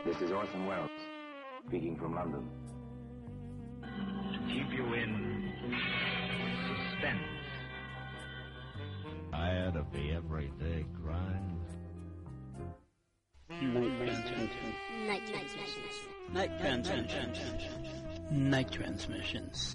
This is Orson Welles, speaking from London. To keep you in suspense. Tired of the everyday grind? Night transmissions.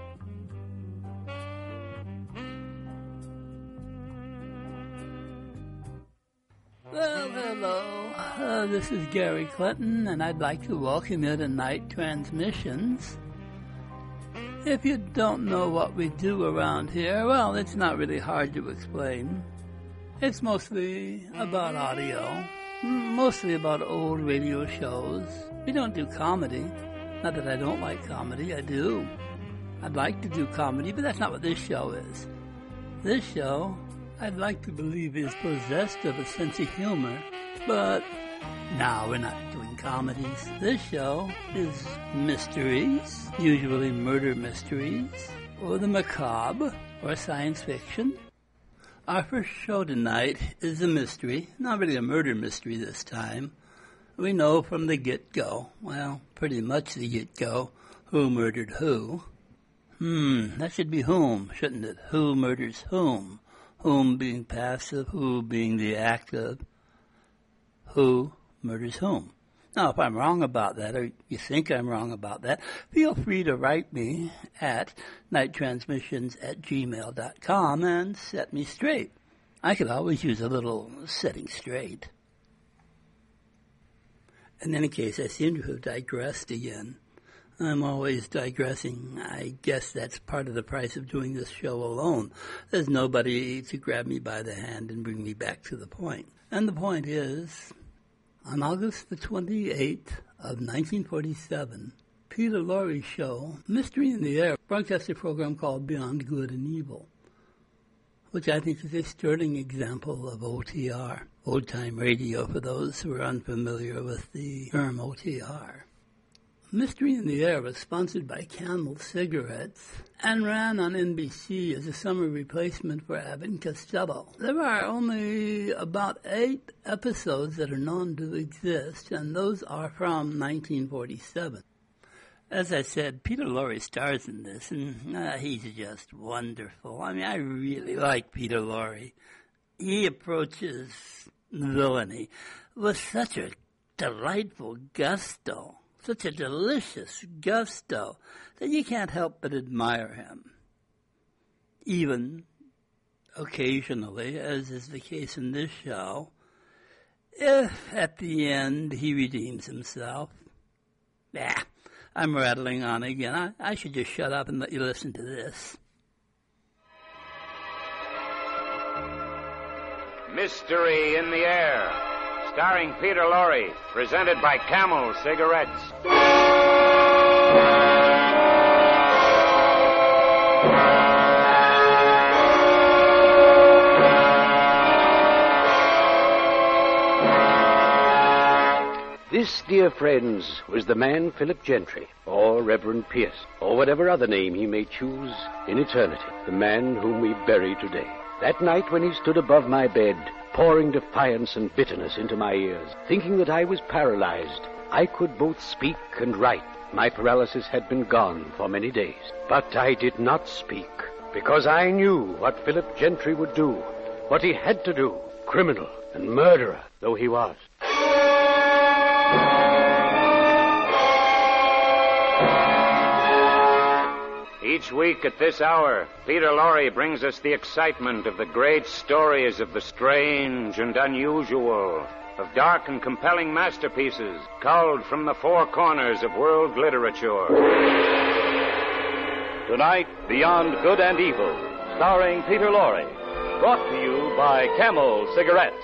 Well, hello. This is Gary Clinton, and I'd like to welcome you to Night Transmissions. If you don't know what we do around here, well, it's not really hard to explain. It's mostly about audio, mostly about old radio shows. We don't do comedy. Not that I don't like comedy, I do. I'd like to do comedy, but that's not what this show is. This show, I'd like to believe, is possessed of a sense of humor, but no, we're not doing comedies. This show is mysteries, usually murder mysteries, or the macabre, or science fiction. Our first show tonight is a mystery, not really a murder mystery this time. We know from the get-go, well, pretty much the get-go, who murdered who. That should be whom, shouldn't it? Who murders whom? Whom being passive, who being the active. Who murders whom? Now, if I'm wrong about that, or you think I'm wrong about that, feel free to write me at nighttransmissions@gmail.com and set me straight. I could always use a little setting straight. In any case, I seem to have digressed again. I'm always digressing. I guess that's part of the price of doing this show alone. There's nobody to grab me by the hand and bring me back to the point. And the point is, on August the 28th of 1947, Peter Lorre's show, Mystery in the Air, broadcast a program called Beyond Good and Evil, which I think is a sterling example of OTR, old-time radio, for those who are unfamiliar with the term OTR. Mystery in the Air was sponsored by Camel Cigarettes and ran on NBC as a summer replacement for Abbott and Costello. There are only about 8 episodes that are known to exist, and those are from 1947. As I said, Peter Lorre stars in this, and he's just wonderful. I mean, I really like Peter Lorre. He approaches villainy with such a delightful gusto, such a delicious gusto, that you can't help but admire him. Even occasionally, as is the case in this show, if at the end he redeems himself. I'm rattling on again. I should just shut up and let you listen to this. Mystery in the Air, starring Peter Lorre, presented by Camel Cigarettes. This, dear friends, was the man Philip Gentry, or Reverend Pierce, or whatever other name he may choose in eternity, the man whom we bury today. That night when he stood above my bed, pouring defiance and bitterness into my ears, thinking that I was paralyzed, I could both speak and write. My paralysis had been gone for many days. But I did not speak, because I knew what Philip Gentry would do, what he had to do, criminal and murderer though he was. Each week at this hour, Peter Lorre brings us the excitement of the great stories of the strange and unusual, of dark and compelling masterpieces culled from the four corners of world literature. Tonight, Beyond Good and Evil, starring Peter Lorre, brought to you by Camel Cigarettes.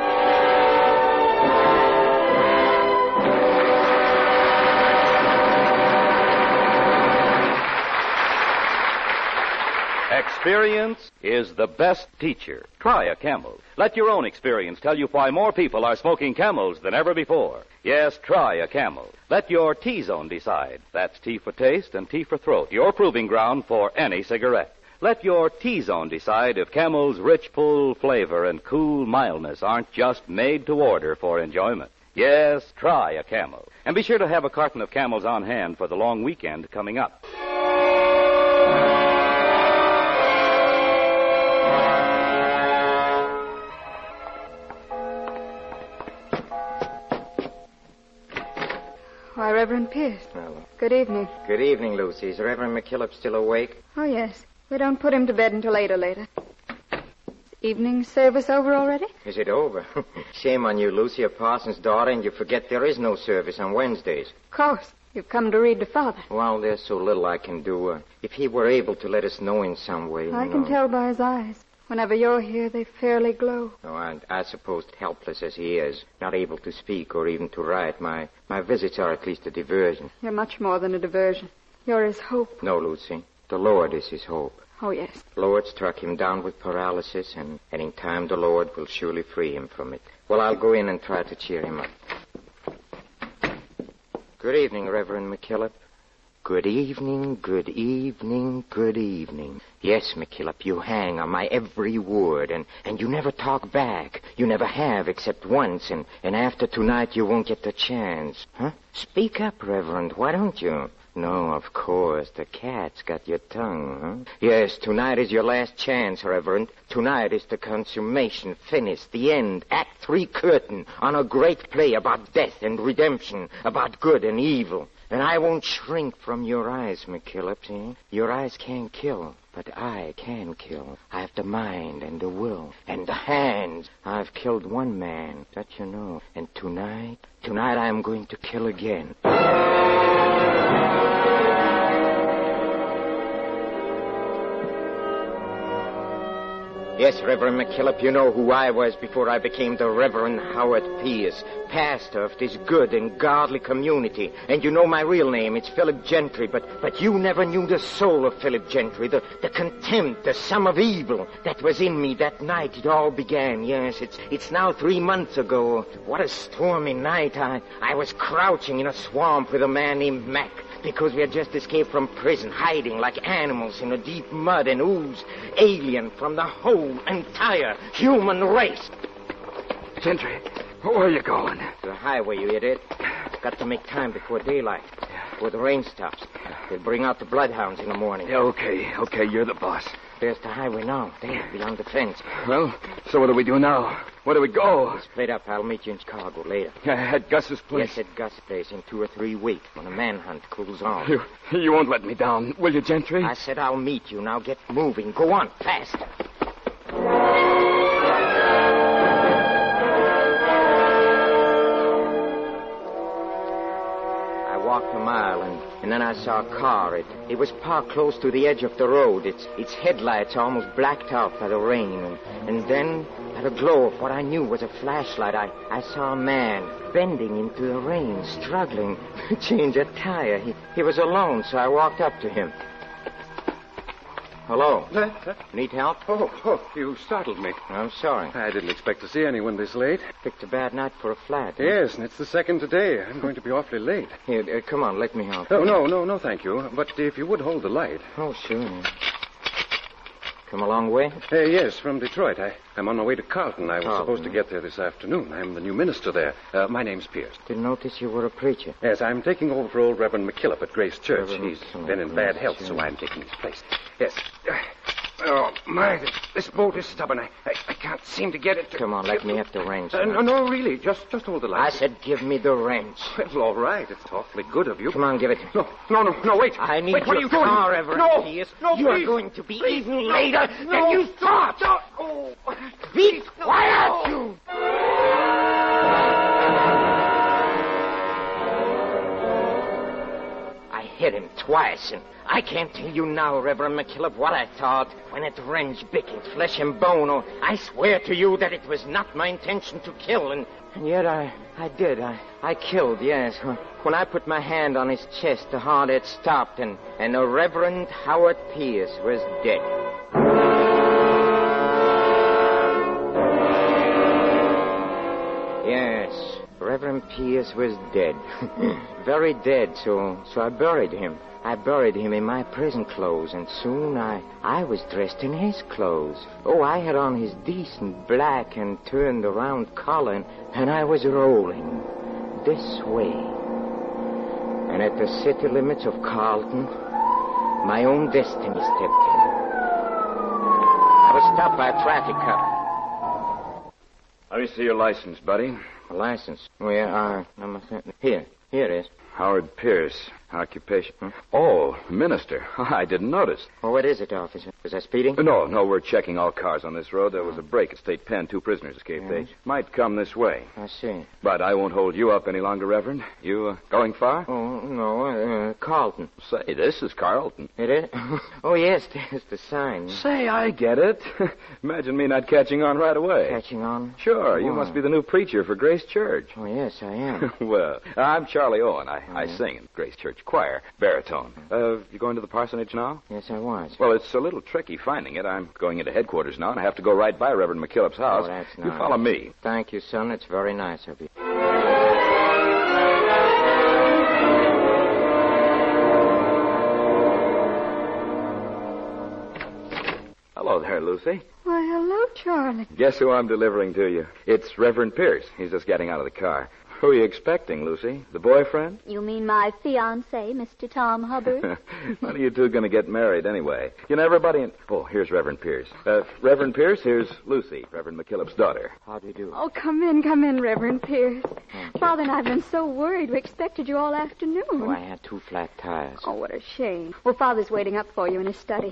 Experience is the best teacher. Try a Camel. Let your own experience tell you why more people are smoking Camels than ever before. Yes, try a Camel. Let your T-zone decide. That's T for taste and T for throat, your proving ground for any cigarette. Let your T-zone decide if Camel's rich, full flavor and cool mildness aren't just made to order for enjoyment. Yes, try a Camel. And be sure to have a carton of Camels on hand for the long weekend coming up. Why, Reverend Pierce. Well, Good evening. good evening, Lucy. Is Reverend McKillop still awake? Oh, yes. We don't put him to bed until 8 or later. Evening service over already? Is it over? Shame on you, Lucy, a parson's daughter, and you forget there is no service on Wednesdays. Of course. You've come to read to Father. Well, there's so little I can do. If he were able to let us know in some way. I can tell by his eyes. Whenever you're here, they fairly glow. Oh, I suppose, helpless as he is, not able to speak or even to write, my visits are at least a diversion. You're much more than a diversion. You're his hope. No, Lucy. The Lord is his hope. Oh, yes. The Lord struck him down with paralysis, and in time the Lord will surely free him from it. Well, I'll go in and try to cheer him up. Good evening, Reverend McKillop. Good evening, good evening, good evening. Yes, McKillop, you hang on my every word, and you never talk back. You never have, except once, and after tonight you won't get the chance. Huh? Speak up, Reverend, why don't you? No, of course, the cat's got your tongue, huh? Yes, tonight is your last chance, Reverend. Tonight is the consummation, finish, the end, Act 3 curtain on a great play about death and redemption, about good and evil. And I won't shrink from your eyes, McKillop, see? Your eyes can't kill, but I can kill. I have the mind and the will and the hands. I've killed one man, that you know. And tonight I am going to kill again. Yes, Reverend McKillop, you know who I was before I became the Reverend Howard Pierce, pastor of this good and godly community. And you know my real name, it's Philip Gentry, but you never knew the soul of Philip Gentry, the contempt, the sum of evil that was in me that night it all began. Yes, it's now 3 months ago. What a stormy night. I was crouching in a swamp with a man named Mac, because we had just escaped from prison, hiding like animals in the deep mud and ooze, alien from the whole entire human race. Gentry, where are you going? The highway, you idiot. Got to make time before daylight, before the rain stops. They'll bring out the bloodhounds in the morning. Yeah, okay, you're the boss. There's the highway now, there, beyond the fence. Well, so what do we do now? Where do we go? Split up. I'll meet you in Chicago later. At Gus's place? Yes, at Gus's place in 2 or 3 weeks, when the manhunt cools off. You won't let me down, will you, Gentry? I said I'll meet you. Now get moving. Go on, fast. I walked a mile, and then I saw a car. It was parked close to the edge of the road. Its headlights almost blacked out by the rain. And then, at a glow of what I knew was a flashlight, I saw a man bending into the rain, struggling to change a tire. He was alone, so I walked up to him. Hello. Need help? Oh, you startled me. I'm sorry. I didn't expect to see anyone this late. Picked a bad night for a flat. Huh? Yes, and it's the second today. I'm going to be awfully late. Here, come on, let me help. Oh, no, thank you. But if you would hold the light. Oh, sure. Come a long way? Yes, from Detroit. I'm on my way to Carlton. I was Carlton. supposed to get there this afternoon. I'm the new minister there. My name's Pierce. Didn't notice you were a preacher. Yes, I'm taking over for old Reverend McKillop at Grace Church. Reverend He's McKillop, been in bad Grace health, Church. so I'm taking his place. Yes. Oh, my, this boat is stubborn. I can't seem to get it to... Come on, let me have the wrench. No, really. Just hold the light. I said give me the wrench. Well, all right. It's awfully good of you. Come on, give it. No, wait. I need wait, what are your you doing? car, Reverend No, Pierce. no, You are please. going to be Please, eaten no, later no, than you thought. No. Oh. Be quiet, you! I hit him twice, and I can't tell you now, Reverend McKillop, what I thought when it wrenched bit flesh and bone. Oh, I swear to you that it was not my intention to kill, and yet I did. I killed, yes. When I put my hand on his chest, the heart had stopped, and the Reverend Howard Pierce was dead. Yes, Reverend Pierce was dead. Very dead, so I buried him. I buried him in my prison clothes, and soon I was dressed in his clothes. Oh, I had on his decent black and turned around collar, and I was rolling. this way. And at the city limits of Carlton, my own destiny stepped in. I was stopped by a traffic cop. Let me see your license, buddy. A license? Where are... Here it is. Howard Pierce. Occupation. Oh, minister. I didn't notice. Oh, what is it, officer? Was I speeding? No, we're checking all cars on this road. There was a break at State Pen. 2 prisoners escaped. Yes. They might come this way. I see. But I won't hold you up any longer, Reverend. You going far? Oh, no, Carlton. Say, this is Carlton. It is? Oh, yes, there's the sign. Say, I get it. Imagine me not catching on right away. Catching on? Sure, you must be the new preacher for Grace Church. Oh, yes, I am. Well, I'm Charlie Owen. I sing in Grace Church choir, baritone. You going to the parsonage now? Yes, I was. Well, it's a little tricky finding it. I'm going into headquarters now, and I have to go right by Reverend McKillop's house. Oh, that's nice. You follow me. Thank you, son. It's very nice of you. Hello there, Lucy. Why, hello, Charlie. Guess who I'm delivering to you? It's Reverend Pierce. He's just getting out of the car. Who are you expecting, Lucy? The boyfriend? You mean my fiancé, Mr. Tom Hubbard? When are you two going to get married, anyway? You know, everybody in... Oh, here's Reverend Pierce. Reverend Pierce, here's Lucy, Reverend McKillop's daughter. How do you do? Oh, come in, Reverend Pierce. Father and I have been so worried. We expected you all afternoon. Oh, I had 2 flat tires. Oh, what a shame. Well, Father's waiting up for you in his study.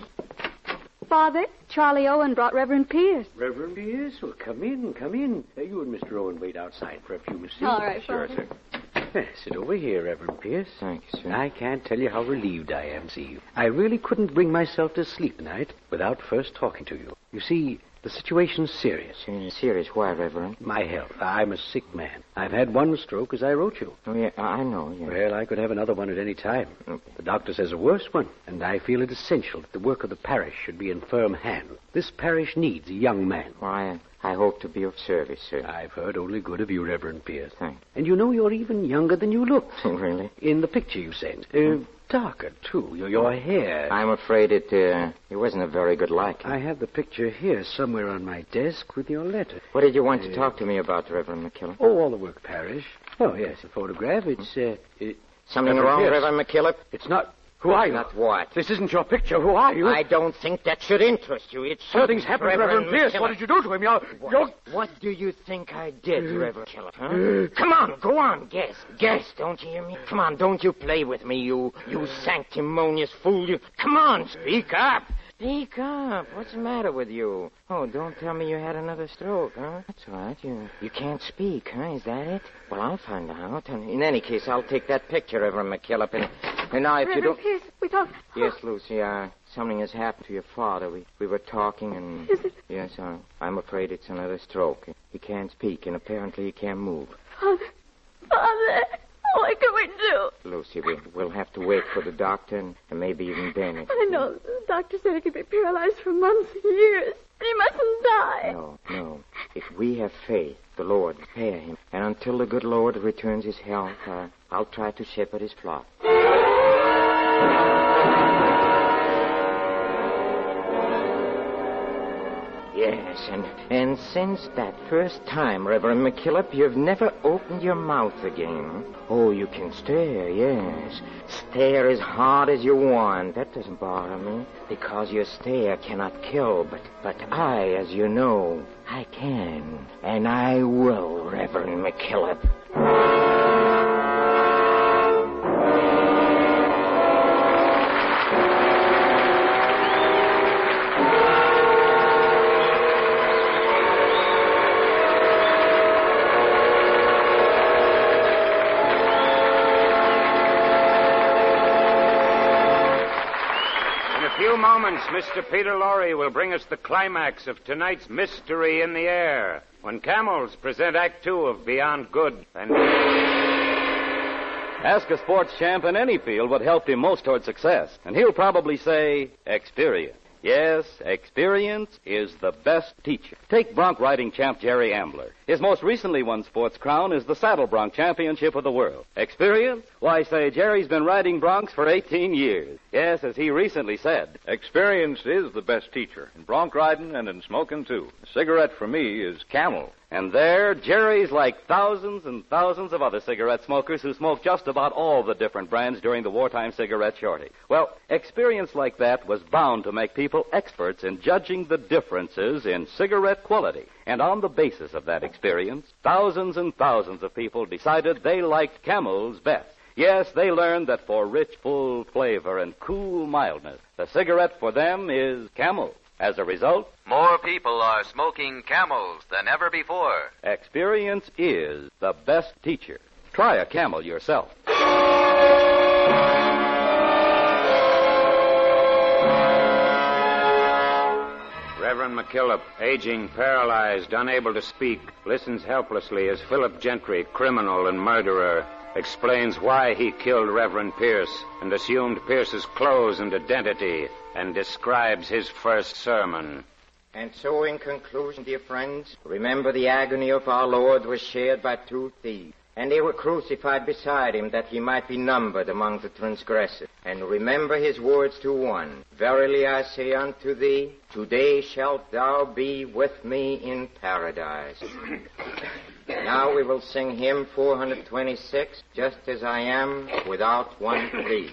Father, Charlie Owen brought Reverend Pierce. Reverend Pierce? Well, come in. You and Mr. Owen wait outside for a few minutes. All right, Sure, Father. sir. Sit over here, Reverend Pierce. Thank you, sir. I can't tell you how relieved I am to see you. I really couldn't bring myself to sleep tonight without first talking to you. You see, the situation's serious. Serious? Why, Reverend? My health. I'm a sick man. I've had 1 stroke, as I wrote you. Oh, yeah, I know, yeah. Well, I could have another one at any time. The doctor says a worse one, and I feel it essential that the work of the parish should be in firm hands. This parish needs a young man. Why, I hope to be of service, sir. I've heard only good of you, Reverend Pierce. Thanks. And you know you're even younger than you look. Really? In the picture you sent. Darker, too. Your hair. I'm afraid it wasn't a very good liking. I have the picture here somewhere on my desk with your letter. What did you want to talk to me about, Reverend McKillop? Oh, all the work parish. Oh, yes, the photograph. It's, Something Reverend wrong, Pierce. Reverend McKillop? It's not... Who are you? Not what? This isn't your picture. Who are you? I don't think that should interest you. It's Something's happened to Reverend Pierce. McKillop. What did you do to him? What do you think I did, Reverend McKillop, huh? Come on, go on, guess. Guess, don't you hear me? Come on, don't you play with me, you sanctimonious fool. Come on, speak up. Speak up. What's the matter with you? Oh, don't tell me you had another stroke, huh? That's all right. You can't speak, huh? Is that it? Well, I'll find out. In any case, I'll take that picture, Reverend McKillop, and now if you don't... Pierce, we thought... Yes, Lucy, something has happened to your father. We were talking and... Is it? Yes, I'm afraid it's another stroke. He can't speak, and apparently he can't move. Father, what can we do? Lucy, we'll have to wait for the doctor and maybe even Ben. I know. The doctor said he could be paralyzed for months and years. He mustn't die. No. If we have faith, the Lord will spare him. And until the good Lord returns his health, I'll try to shepherd his flock. Yes, and since that first time, Reverend McKillop, you've never opened your mouth again. Oh, you can stare, yes. Stare as hard as you want. That doesn't bother me, because your stare cannot kill. But I, as you know, I can. And I will, Reverend McKillop. Moments, Mr. Peter Lorre will bring us the climax of tonight's Mystery in the Air, when Camels present Act 2 of Beyond Good and... Ask a sports champ in any field what helped him most toward success, and he'll probably say experience. Yes, experience is the best teacher. Take bronc riding champ Jerry Ambler. His most recently won sports crown is the Saddle Bronc Championship of the World. Experience? Why, say, Jerry's been riding broncs for 18 years. Yes, as he recently said. Experience is the best teacher, in bronc riding and in smoking, too. A cigarette for me is Camel. And there, Jerry's like thousands and thousands of other cigarette smokers who smoke just about all the different brands during the wartime cigarette shortage. Well, experience like that was bound to make people experts in judging the differences in cigarette quality. And on the basis of that experience, thousands and thousands of people decided they liked Camels best. Yes, they learned that for rich, full flavor and cool mildness, the cigarette for them is Camel. As a result, more people are smoking Camels than ever before. Experience is the best teacher. Try a Camel yourself. Reverend McKillop, aging, paralyzed, unable to speak, listens helplessly as Philip Gentry, criminal and murderer, explains why he killed Reverend Pierce and assumed Pierce's clothes and identity, and describes his first sermon. And so, in conclusion, dear friends, remember the agony of our Lord was shared by 2 thieves, and they were crucified beside him that he might be numbered among the transgressors. And remember his words to one, Verily I say unto thee, today shalt thou be with me in paradise. Now we will sing hymn 426, Just As I Am, without one plea.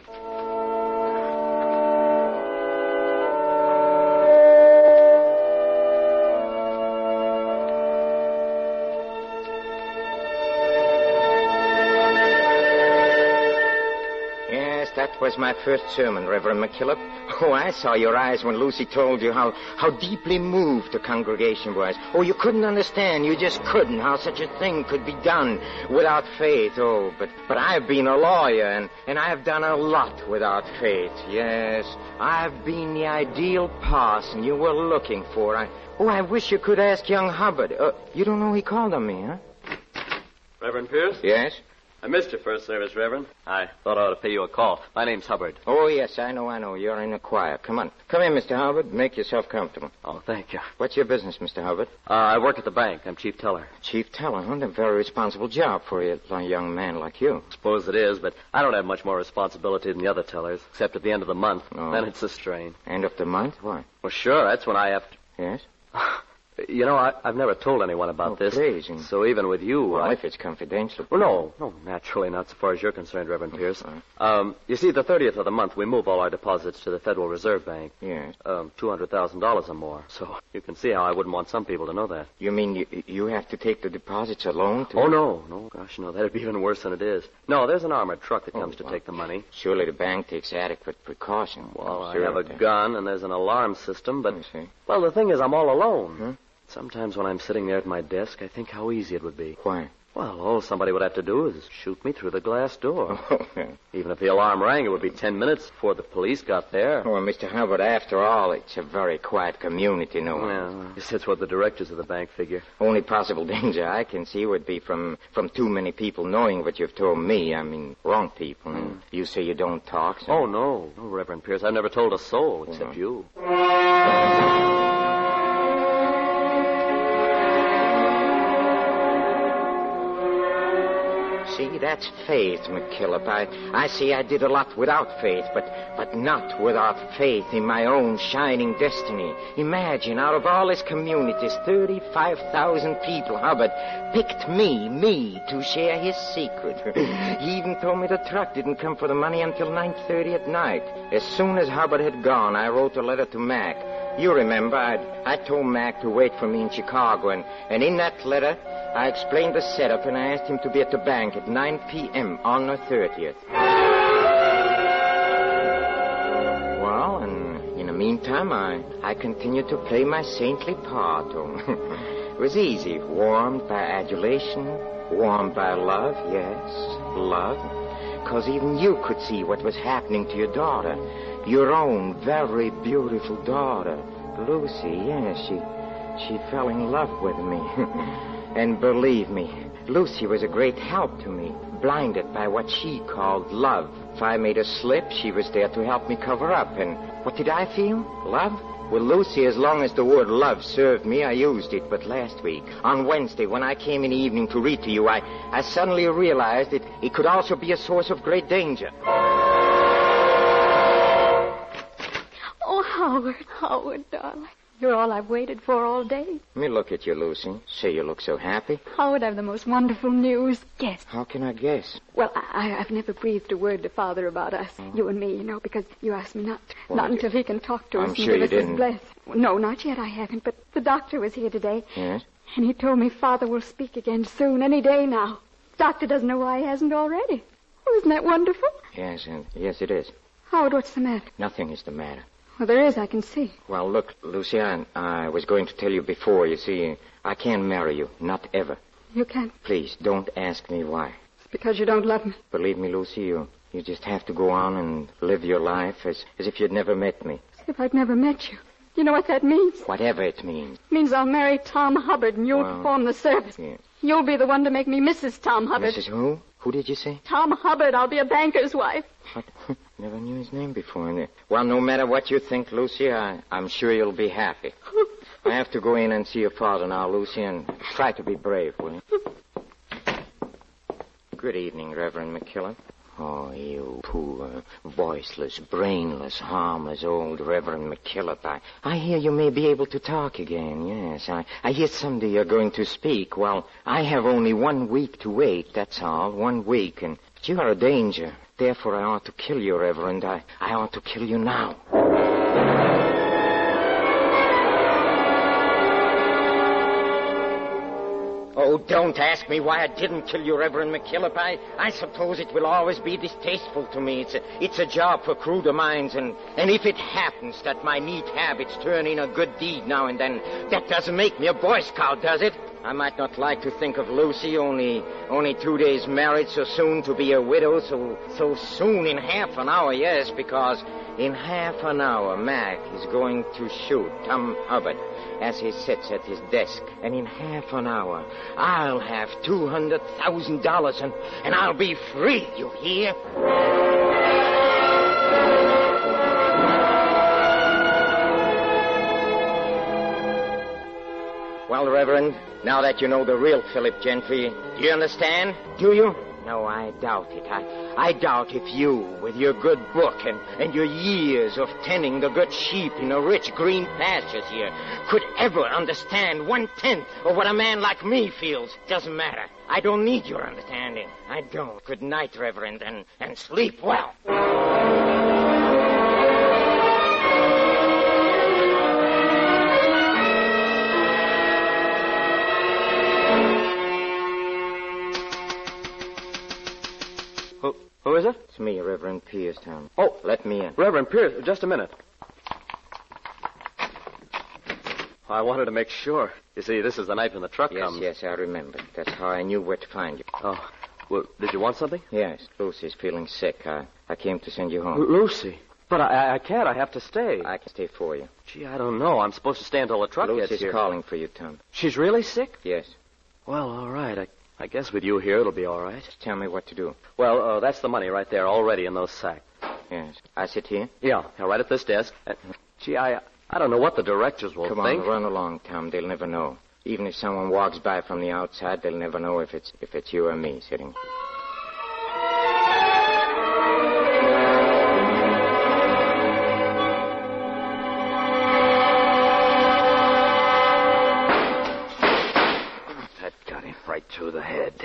That was my first sermon, Reverend McKillop. Oh, I saw your eyes when Lucy told you how deeply moved the congregation was. Oh, you couldn't understand. You just couldn't how such a thing could be done without faith. Oh, but I've been a lawyer, and I've done a lot without faith. Yes, I've been the ideal parson you were looking for. I wish you could ask young Hubbard. You don't know he called on me, huh? Reverend Pierce? Yes? I missed your first service, Reverend. I thought I ought to pay you a call. My name's Hubbard. Oh, yes, I know. You're in the choir. Come on. Come in, Mr. Hubbard. Make yourself comfortable. Oh, thank you. What's your business, Mr. Hubbard? I work at the bank. I'm chief teller. Chief teller, huh? A very responsible job for a young man like you. Suppose it is, but I don't have much more responsibility than the other tellers, except at the end of the month. Oh. Then it's a strain. End of the month? Why? Well, sure. That's when I have to... Yes? You know, I've never told anyone about this. Please. So even with you... Well, if it's confidential... Well, no, naturally not so far as you're concerned, Reverend Pierce. You see, the 30th of the month, we move all our deposits to the Federal Reserve Bank. Yes. $200,000 or more. So you can see how I wouldn't want some people to know that. You mean you have to take the deposits alone? Oh, no. Gosh, no, that'd be even worse than it is. No, there's an armored truck that comes to take the money. Surely the bank takes adequate precaution. Well, I have a gun, and there's an alarm system, but... Well, the thing is, I'm all alone. Hmm? Sometimes when I'm sitting there at my desk, I think how easy it would be. Why? Well, all somebody would have to do is shoot me through the glass door. Even if the alarm rang, it would be 10 minutes before the police got there. Oh, Mr. Hubbard, after all, it's a very quiet community, no? Well, I guess that's what the directors of the bank figure. Only possible danger I can see would be from too many people knowing what you've told me. I mean, wrong people. Mm. You say you don't talk, so... Oh, no, Reverend Pierce. I've never told a soul except you. See, that's faith, McKillop. I see I did a lot without faith, but not without faith in my own shining destiny. Imagine, out of all his communities, 35,000 people, Hubbard picked me to share his secret. He even told me the truck didn't come for the money until 9:30 at night. As soon as Hubbard had gone, I wrote a letter to Mac. You remember, I told Mac to wait for me in Chicago, and in that letter, I explained the setup, and I asked him to be at the bank at 9 p.m. on the 30th. Well, and in the meantime, I continued to play my saintly part. It was easy. Warmed by adulation, warmed by love, yes, love. Because even you could see what was happening to your daughter. Your own very beautiful daughter, Lucy. Yes, she fell in love with me. And believe me, Lucy was a great help to me, blinded by what she called love. If I made a slip, she was there to help me cover up. And what did I feel? Love? Well, Lucy, as long as the word love served me, I used it. But last week, on Wednesday, when I came in the evening to read to you, I suddenly realized that it could also be a source of great danger. Oh, Howard, darling. You're all I've waited for all day. Me look at you, Lucy. Say you look so happy. Howard, I've the most wonderful news. Guess. How can I guess? Well, I've never breathed a word to Father about us, you and me, because you asked me not to. Well, not until he can talk to us I'm and sure give you us his didn't. bless. No, not yet, I haven't, but the doctor was here today. Yes? And he told me Father will speak again soon, any day now. Doctor doesn't know why he hasn't already. Oh, isn't that wonderful? Yes, yes, it is. Howard, what's the matter? Nothing is the matter. Well, there is, I can see. Well, look, Lucy, I was going to tell you before. You see, I can't marry you. Not ever. You can't. Please, don't ask me why. It's because you don't love me. Believe me, Lucy, you just have to go on and live your life as if you'd never met me. As if I'd never met you. You know what that means? Whatever it means. It means I'll marry Tom Hubbard and you'll perform the service. Yeah. You'll be the one to make me Mrs. Tom Hubbard. Mrs. who? Who did you say? Tom Hubbard. I'll be a banker's wife. What? Never knew his name before. Well, no matter what you think, Lucy, I'm sure you'll be happy. I have to go in and see your father now, Lucy, and try to be brave, will you? Good evening, Reverend McKillop. Oh, you poor, voiceless, brainless, harmless old Reverend McKillop. I hear you may be able to talk again, yes. I hear someday you're going to speak. Well, I have only 1 week to wait, that's all. 1 week, but you are a danger. Therefore, I ought to kill you, Reverend. I ought to kill you now. Oh, don't ask me why I didn't kill you, Reverend McKillop. I suppose it will always be distasteful to me. It's a job for cruder minds, and if it happens that my neat habits turn in a good deed now and then, that doesn't make me a Boy Scout, does it? I might not like to think of Lucy, only 2 days married, so soon to be a widow, so soon in half an hour, yes, because in half an hour, Mac is going to shoot Tom Hubbard as he sits at his desk. And in half an hour, I'll have $200,000, and I'll be free, you hear? Well, Reverend, now that you know the real Philip Gentry, do you understand? Do you? No, I doubt it. I doubt if you, with your good book and your years of tending the good sheep in the rich green pastures here, could ever understand 1/10 of what a man like me feels. Doesn't matter. I don't need your understanding. I don't. Good night, Reverend, and sleep well. Who is it? It's me, Reverend Pierce, Tom. Oh, let me in. Reverend Pierce, just a minute. I wanted to make sure. You see, this is the night when the truck comes. Yes, I remember. That's how I knew where to find you. Oh, well, did you want something? Yes, Lucy's feeling sick. I came to send you home. Lucy? But I can't. I have to stay. I can stay for you. Gee, I don't know. I'm supposed to stay until the truck gets here. Lucy's calling for you, Tom. She's really sick? Yes. Well, all right. I guess with you here, it'll be all right. Just tell me what to do. Well, that's the money right there, already in those sacks. Yes. I sit here? Yeah, right at this desk. Gee, I don't know what the directors will think. Come on, run along, Tom. They'll never know. Even if someone walks by from the outside, they'll never know if it's you or me sitting. Right to the head.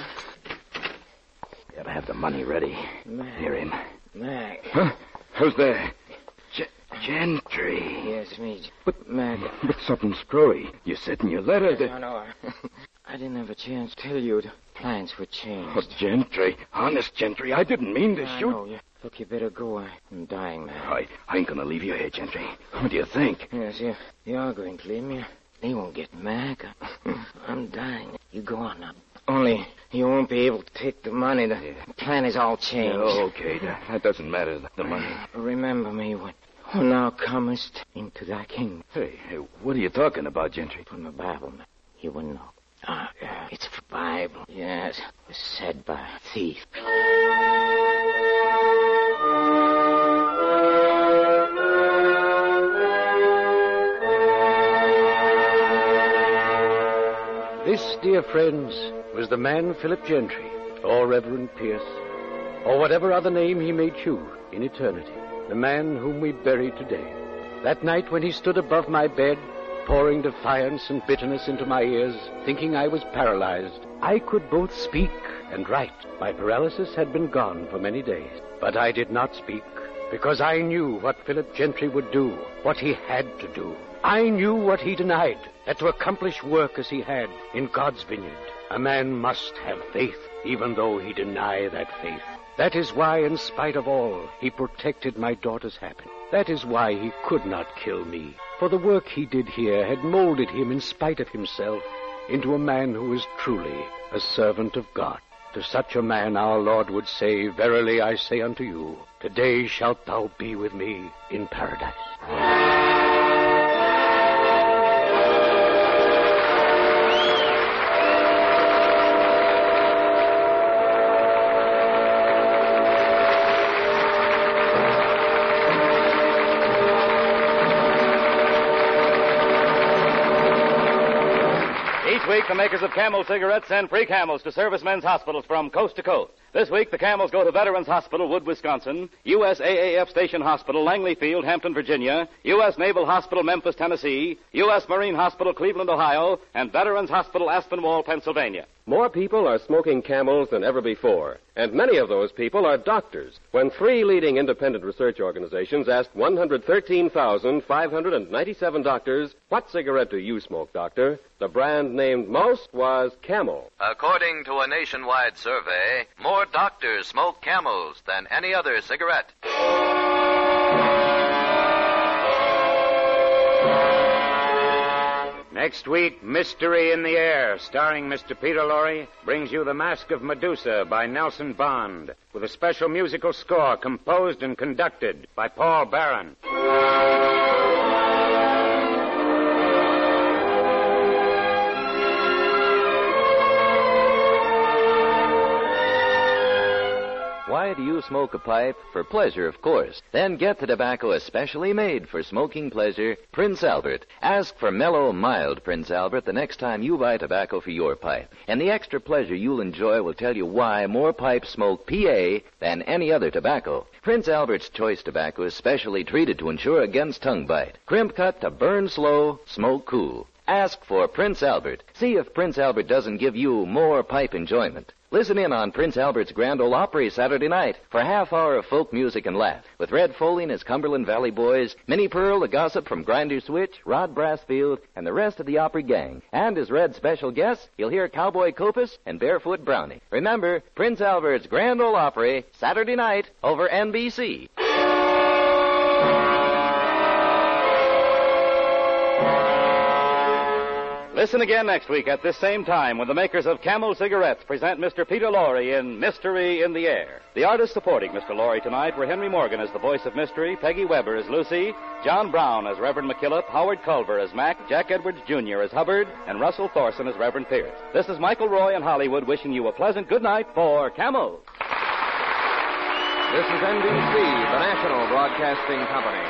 Gotta have the money ready. Mac. Near him. Mac. Huh? Who's there? Gentry. Yes, me. But, Mac. But something screwy. You said in your letter that... No. I didn't have a chance to tell you. The plans were changed. Oh, Gentry. Honest, Gentry. I didn't mean to shoot. No, Look, you better go. I'm dying, man. I ain't gonna leave you here, Gentry. What do you think? Yes, you are going to leave me. They won't get Mac. I'm dying. You go on now. Only you won't be able to take the money. The plan is all changed. Okay, that doesn't matter, the money. Remember me when thou comest into thy kingdom. Hey, what are you talking about, Gentry? From the Bible, man. You wouldn't know. It's the Bible. Yes, it was said by a thief. This, dear friends, was the man Philip Gentry, or Reverend Pierce, or whatever other name he may choose in eternity. The man whom we bury today. That night when he stood above my bed, pouring defiance and bitterness into my ears, thinking I was paralyzed, I could both speak and write. My paralysis had been gone for many days, but I did not speak because I knew what Philip Gentry would do, what he had to do. I knew what he denied, that to accomplish work as he had in God's vineyard, a man must have faith, even though he deny that faith. That is why, in spite of all, he protected my daughter's happiness. That is why he could not kill me, for the work he did here had molded him, in spite of himself, into a man who is truly a servant of God. To such a man our Lord would say, "Verily I say unto you, today shalt thou be with me in paradise." Each week, the makers of Camel cigarettes send free Camels to servicemen's hospitals from coast to coast. This week, the Camels go to Veterans Hospital, Wood, Wisconsin, USAAF Station Hospital, Langley Field, Hampton, Virginia, U.S. Naval Hospital, Memphis, Tennessee, U.S. Marine Hospital, Cleveland, Ohio, and Veterans Hospital, Aspinwall, Pennsylvania. More people are smoking Camels than ever before, and many of those people are doctors. When 3 leading independent research organizations asked 113,597 doctors, "What cigarette do you smoke, doctor?" the brand named most was Camel. According to a nationwide survey, more doctors smoke Camels than any other cigarette. Next week, Mystery in the Air, starring Mr. Peter Lorre, brings you The Mask of Medusa by Nelson Bond, with a special musical score composed and conducted by Paul Barron. Why do you smoke a pipe? For pleasure, of course. Then get the tobacco especially made for smoking pleasure, Prince Albert. Ask for mellow, mild Prince Albert the next time you buy tobacco for your pipe. And the extra pleasure you'll enjoy will tell you why more pipes smoke PA than any other tobacco. Prince Albert's choice tobacco is specially treated to ensure against tongue bite. Crimp cut to burn slow, smoke cool. Ask for Prince Albert. See if Prince Albert doesn't give you more pipe enjoyment. Listen in on Prince Albert's Grand Ole Opry Saturday night for a half hour of folk music and laugh, with Red Foley and his Cumberland Valley Boys, Minnie Pearl, the gossip from Grinder Switch, Rod Brassfield, and the rest of the Opry gang. And as Red's special guests, you'll hear Cowboy Copus and Barefoot Brownie. Remember, Prince Albert's Grand Ole Opry, Saturday night, over NBC. Listen again next week at this same time when the makers of Camel cigarettes present Mr. Peter Lorre in Mystery in the Air. The artists supporting Mr. Lorre tonight were Henry Morgan as the voice of Mystery, Peggy Weber as Lucy, John Brown as Reverend McKillop, Howard Culver as Mac, Jack Edwards Jr. as Hubbard, and Russell Thorson as Reverend Pierce. This is Michael Roy in Hollywood wishing you a pleasant good night for Camel. This is NBC, the National Broadcasting Company.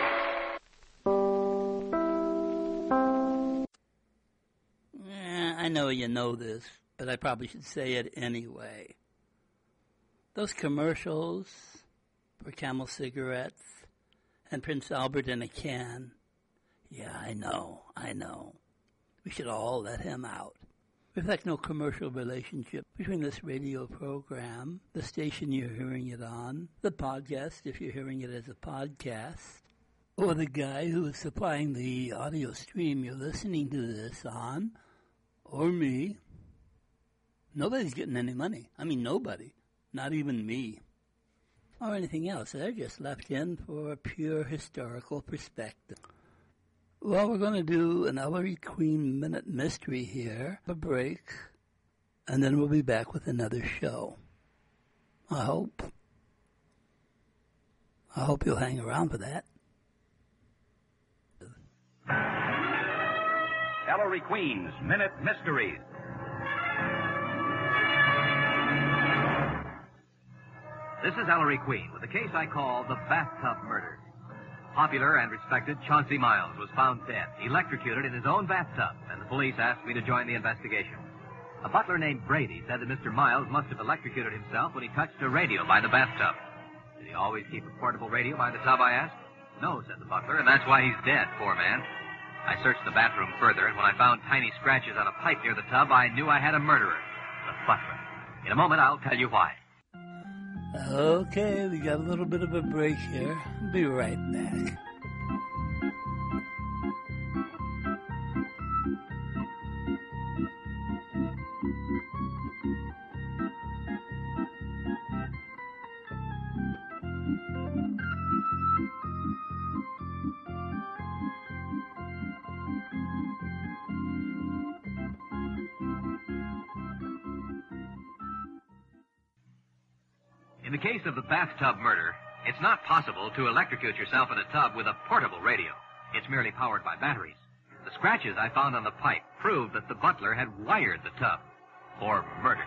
I know you know this, but I probably should say it anyway. Those commercials for Camel cigarettes and Prince Albert in a can. Yeah, I know. We should all let him out. Reflect no commercial relationship between this radio program, the station you're hearing it on, the podcast if you're hearing it as a podcast, or the guy who is supplying the audio stream you're listening to this on, or me. Nobody's getting any money. I mean, nobody. Not even me. Or anything else. They're just left in for a pure historical perspective. Well, we're going to do an Ellery Queen Minute Mystery here, a break, and then we'll be back with another show. I hope you'll hang around for that. Ellery Queen's Minute Mysteries. This is Ellery Queen with a case I call the Bathtub Murder. Popular and respected Chauncey Miles was found dead, electrocuted in his own bathtub, and the police asked me to join the investigation. A butler named Brady said that Mr. Miles must have electrocuted himself when he touched a radio by the bathtub. Did he always keep a portable radio by the tub, I asked? No, said the butler, and that's why he's dead, poor man. I searched the bathroom further, and when I found tiny scratches on a pipe near the tub, I knew I had a murderer. The butler. In a moment, I'll tell you why. Okay, we got a little bit of a break here. Be right back. In the case of the bathtub murder, it's not possible to electrocute yourself in a tub with a portable radio. It's merely powered by batteries. The scratches I found on the pipe proved that the butler had wired the tub for murder.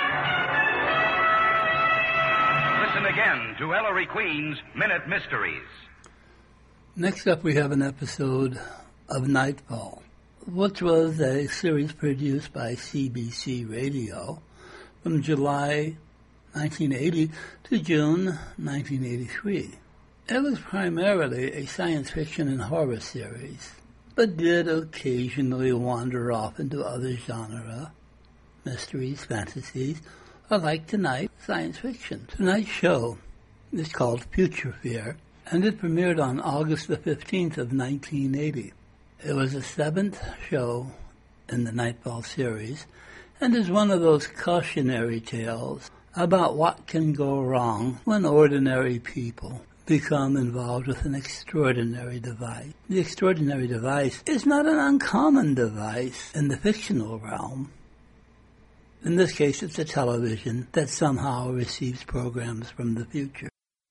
Listen again to Ellery Queen's Minute Mysteries. Next up, we have an episode of Nightfall, which was a series produced by CBC Radio from July 1980 to June 1983. It was primarily a science fiction and horror series, but did occasionally wander off into other genres, mysteries, fantasies, or like tonight, science fiction. Tonight's show is called Future Fear, and it premiered on August the 15th of 1980. It was the 7th show in the Nightfall series, and is one of those cautionary tales about what can go wrong when ordinary people become involved with an extraordinary device. The extraordinary device is not an uncommon device in the fictional realm. In this case, it's a television that somehow receives programs from the future.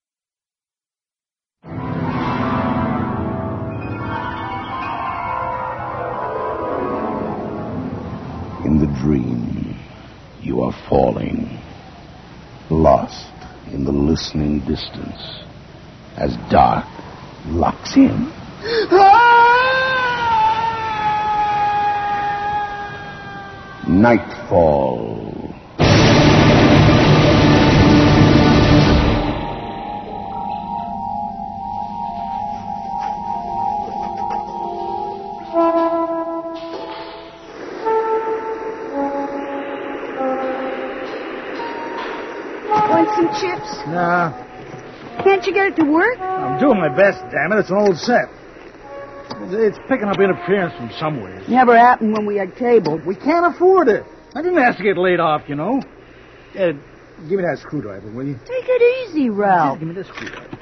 In the dream, you are falling, lost in the listening distance, as dark locks in. Nightfall. Want some chips? Nah. Can't you get it to work? I'm doing my best, damn it. It's an old set. It's picking up interference from somewhere. Never happened when we had cable. We can't afford it. I didn't ask to get laid off, you know. Give me that screwdriver, will you? Take it easy, Ralph. Give me this screwdriver.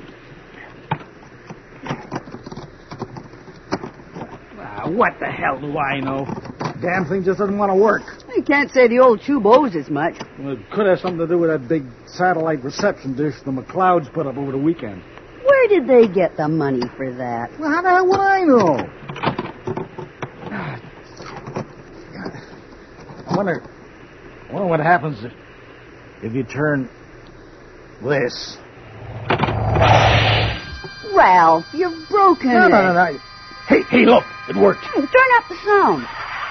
What the hell do I know? Damn thing just doesn't want to work. You can't say the old tube owes as much. Well, it could have something to do with that big satellite reception dish the McLeods put up over the weekend. Where did they get the money for that? Well, how the hell would I know? I wonder what happens if you turn this. Ralph, you've broken it. No. Hey, look, it worked. Turn up the sound.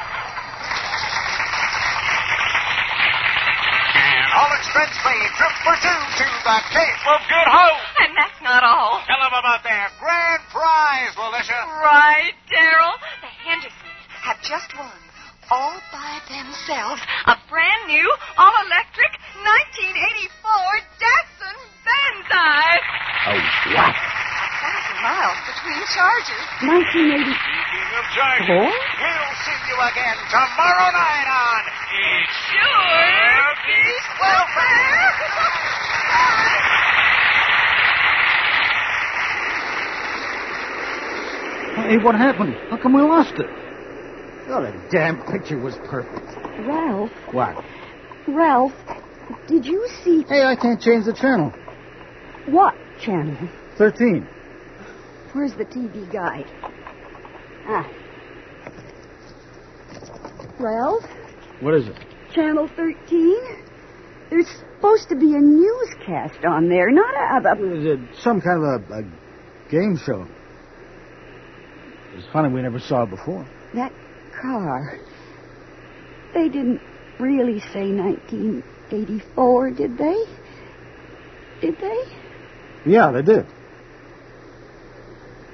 All expense paid, trip for two to the Cape of Good Hope. And that's not all. Tell them about their grand prize, Felicia. Right, Daryl. The Hendersons have just won, all by themselves, a brand new, all-electric 1984 Datsun Banzai. Oh, what? 1,000 miles between charges. 1980. Speaking of charges, we'll see you again tomorrow night on It's Sure Beast Welfare. Hey, what happened? How come we lost it? Oh, the damn picture was perfect. Ralph. What? Ralph, did you see... Hey, I can't change the channel. What channel? 13. Where's the TV guide? Ralph? What is it? Channel 13? There's supposed to be a newscast on there, not Is it some kind of a game show? It's funny we never saw it before. That car. They didn't really say 1984, did they? Did they? Yeah, they did.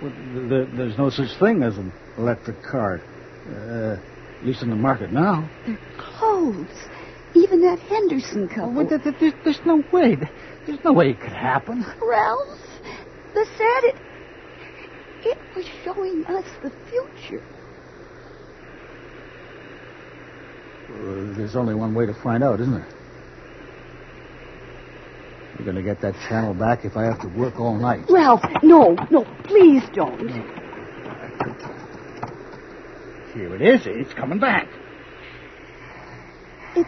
Well, there's no such thing as an electric car. At least in the market now. They're clothes. Even that Henderson couple. Well, there's no way. There's no way it could happen. Ralph, the set, it was showing us the future. There's only one way to find out, isn't there? We're going to get that channel back if I have to work all night. Ralph, no, please don't. Here it is. It's coming back. It's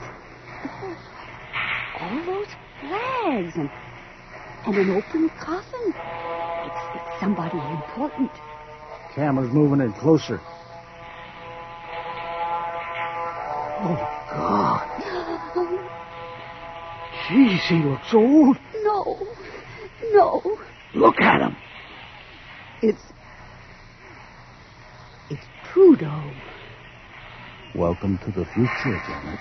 all those flags and an open coffin. It's somebody important. Camera's moving in closer. Oh, God. Jeez, he looks old. No. Look at him. It's Trudeau. Welcome to the future, Janet.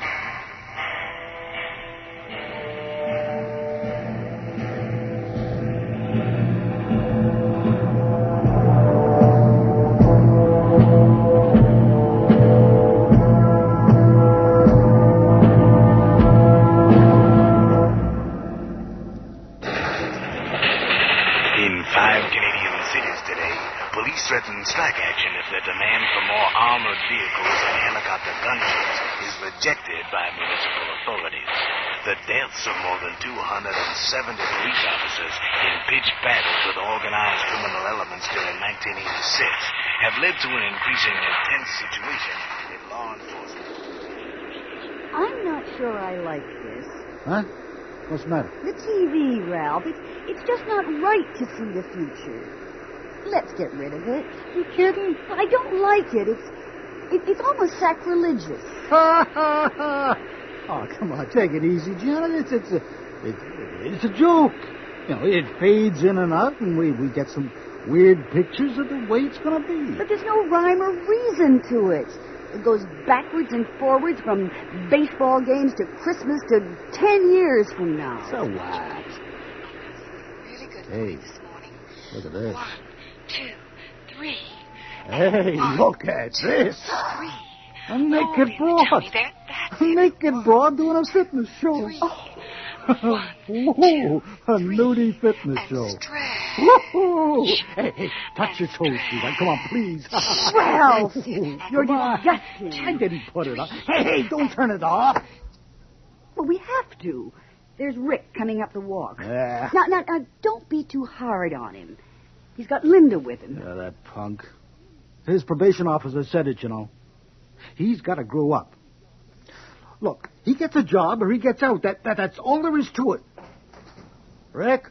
In 5 Canadian cities today, police threaten strike action if their demand for more armored vehicles and helicopter gunships is rejected by municipal authorities. The deaths of more than 270 police officers in pitched battles with organized criminal elements during 1986 have led to an increasingly tense situation in law enforcement. I'm not sure I like this. Huh? What's the matter? The TV, Ralph. It's just not right to see the future. Let's get rid of it. You kidding? I don't like it. It's almost sacrilegious. Oh, come on, take it easy, Janet. It's a joke. You know, it fades in and out, and we get some weird pictures of the way it's going to be. But there's no rhyme or reason to it. It goes backwards and forwards from baseball games to Christmas to 10 years from now. So what? Really good Hey, this morning. look at this. 1, 2, 3. Hey, look at this. 3. A naked broad. A naked broad doing a fitness show. Whoa, a nudie fitness show. Whoa. Hey, touch your toes, sweetheart. Come on, please. Ralph, you're disgusting. I didn't put it on. Hey, don't turn it off. Well, we have to. There's Rick coming up the walk. Yeah. Now, don't be too hard on him. He's got Linda with him. Yeah, that punk. His probation officer said it, you know. He's got to grow up. Look, he gets a job or he gets out. That's all there is to it. Rick?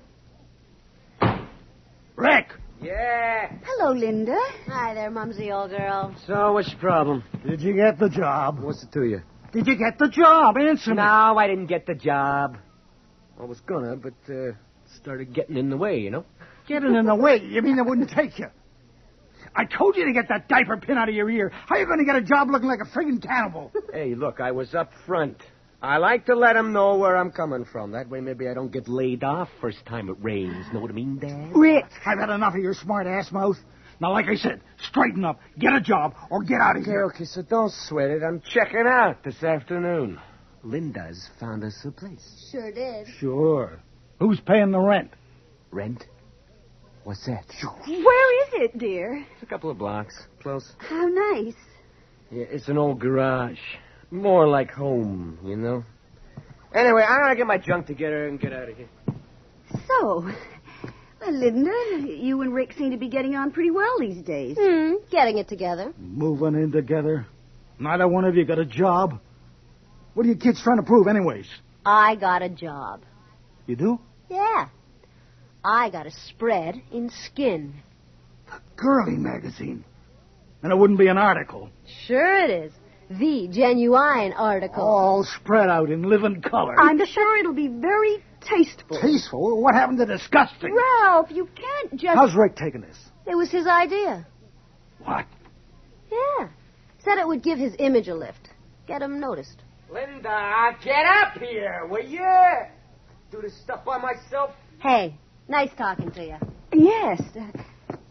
Rick! Yeah. Hello, Linda. Hi there, Mumsy, old girl. So, what's your problem? Did you get the job? What's it to you? Did you get the job? Answer me. No, I didn't get the job. I was gonna, but started getting in the way, you know? Getting in the way? You mean they wouldn't take you? I told you to get that diaper pin out of your ear. How are you going to get a job looking like a friggin' cannibal? Hey, look, I was up front. I like to let them know where I'm coming from. That way maybe I don't get laid off first time it rains. Know what I mean, Dad? Rick! I've had enough of your smart ass mouth. Now, like I said, straighten up, get a job, or get out of here. Okay, so don't sweat it. I'm checking out this afternoon. Linda's found us a place. Sure did. Sure. Who's paying the rent? Rent? What's that? Where is it, dear? It's a couple of blocks. Close. How nice. Yeah, it's an old garage. More like home, you know? Anyway, I'm gonna get my junk together and get out of here. So, well, Linda, you and Rick seem to be getting on pretty well these days. Getting it together. Moving in together. Neither one of you got a job. What are you kids trying to prove anyways? I got a job. You do? Yeah. I got a spread in Skin. Girly magazine. And it wouldn't be an article. Sure it is. The genuine article. All spread out in living color. I'm sure it'll be very tasteful. Tasteful? What happened to disgusting? Ralph, you can't just... How's Rick taking this? It was his idea. What? Yeah. Said it would give his image a lift. Get him noticed. Linda, get up here, will you? Do this stuff by myself. Hey, nice talking to you. Yes.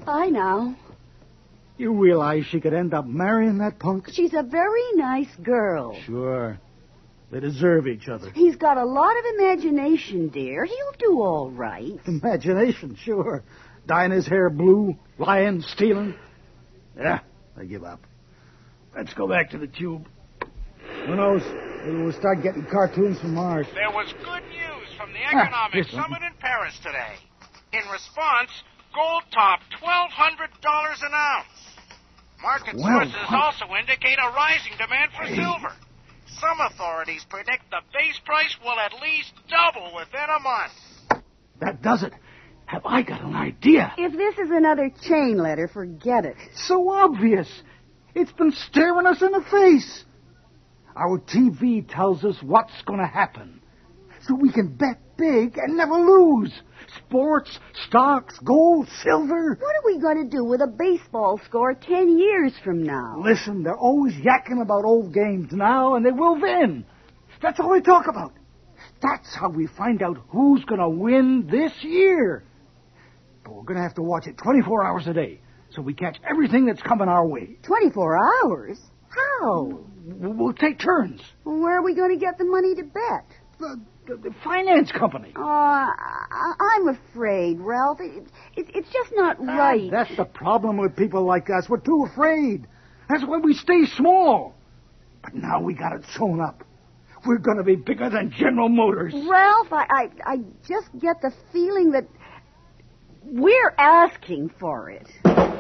Bye now. You realize she could end up marrying that punk? She's a very nice girl. Sure. They deserve each other. He's got a lot of imagination, dear. He'll do all right. Imagination, sure. Dyeing his hair blue, lying, stealing. Yeah, I give up. Let's go back to the tube. Who knows? Maybe we'll start getting cartoons from Mars. There was good news from the Economic Summit in Paris today. In response, gold topped $1,200 an ounce. Market sources also indicate a rising demand for silver. Some authorities predict the base price will at least double within a month. That does it. Have I got an idea? If this is another chain letter, forget it. So obvious. It's been staring us in the face. Our TV tells us what's going to happen. So we can bet big and never lose. Sports, stocks, gold, silver. What are we going to do with a baseball score 10 years from now? Listen, they're always yakking about old games now, and they will then. That's all they talk about. That's how we find out who's going to win this year. But we're going to have to watch it 24 hours a day, so we catch everything that's coming our way. 24 hours? How? We'll take turns. Where are we going to get the money to bet? The finance company. I'm afraid, Ralph. It's just not right. That's the problem with people like us. We're too afraid. That's why we stay small. But now we got it sewn up. We're going to be bigger than General Motors. Ralph, I just get the feeling that we're asking for it.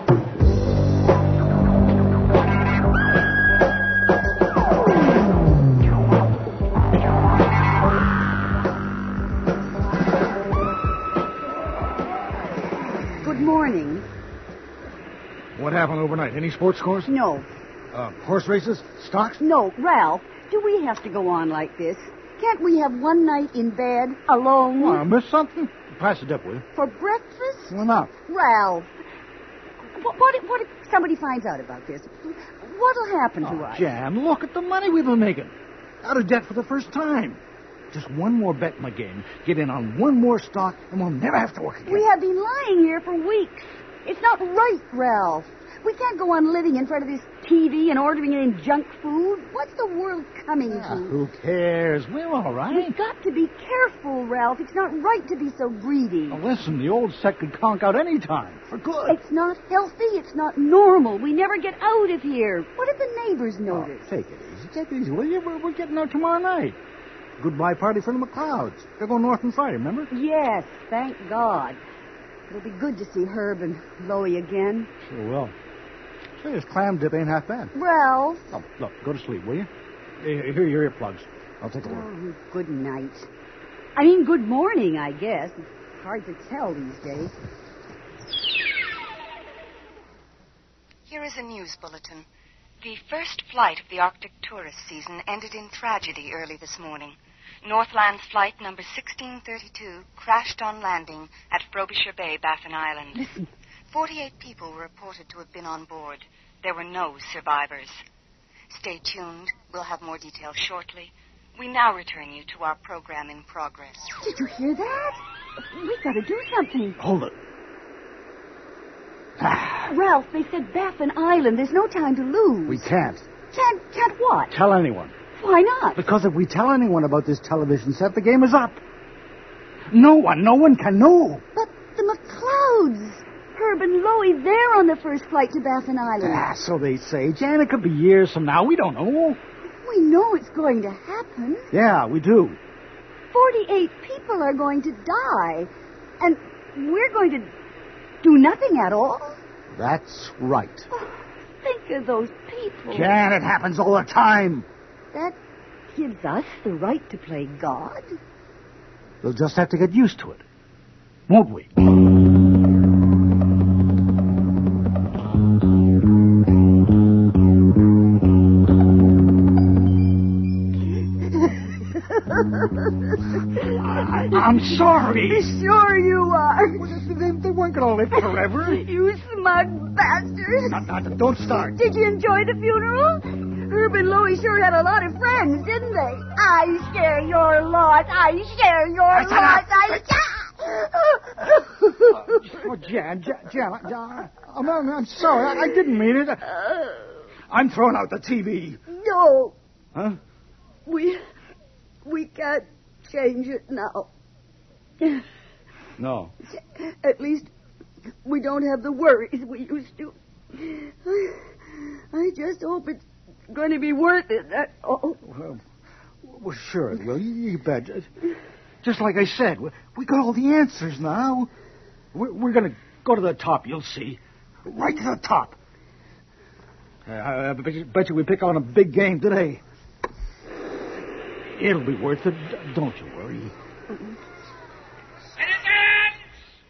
Good morning. What happened overnight? Any sports scores? No. Horse races? Stocks? No, Ralph, do we have to go on like this? Can't we have one night in bed, alone? Oh, I missed something? Pass it up, will you? For breakfast? Well, now. Ralph, what if somebody finds out about this? What'll happen to us? Jan, look at the money we've been making. Out of debt for the first time. Just one more bet in my game. Get in on one more stock, and we'll never have to work again. We have been lying here for weeks. It's not right, Ralph. We can't go on living in front of this TV and ordering it in junk food. What's the world coming to? Who cares? We're all right. We've got to be careful, Ralph. It's not right to be so greedy. Now listen, the old set could conk out any time. For good. It's not healthy. It's not normal. We never get out of here. What if the neighbors notice? Take it easy. Take it easy, will you? We're getting out tomorrow night. Goodbye party for the McLeods. They're going north on Friday, remember? Yes, thank God. It'll be good to see Herb and Loie again. Sure will. Say, this clam dip ain't half bad. Ralph. Oh, look, go to sleep, will you? Here are your earplugs. I'll take a look. Oh, good night. I mean, good morning, I guess. It's hard to tell these days. Here is a news bulletin. The first flight of the Arctic tourist season ended in tragedy early this morning. Northland's flight number 1632 crashed on landing at Frobisher Bay, Baffin Island. Listen. 48 people were reported to have been on board. There were no survivors. Stay tuned. We'll have more details shortly. We now return you to our program in progress. Did you hear that? We've got to do something. Hold it. Ralph, they said Baffin Island. There's no time to lose. We can't. Can't what? Tell anyone. Why not? Because if we tell anyone about this television set, the game is up. No one can know. But the McLeods, Herb and Loie, they're on the first flight to Baffin Island. So they say. Jan, it could be years from now. We don't know. We know it's going to happen. Yeah, we do. 48 people are going to die. And we're going to do nothing at all? That's right. Oh, think of those people. Jan, it happens all the time. That gives us the right to play God. We'll just have to get used to it. Won't we? I'm sorry. Sure you are. They weren't going to live forever. You smug bastards. Don't start. Did you enjoy the funeral? Herb and Loie sure had a lot of friends, didn't they? I share your loss. I share your loss. Jan, I'm sorry. I didn't mean it. I'm throwing out the TV. No. Huh? We can't change it now. No. At least we don't have the worries we used to. I just hope it's going to be worth it, that's all. Well, sure it will. You bet. Just like I said, we got all the answers now. We're going to go to the top, you'll see. Right to the top. I bet you we pick on a big game today. It'll be worth it. Don't you worry. Citizens!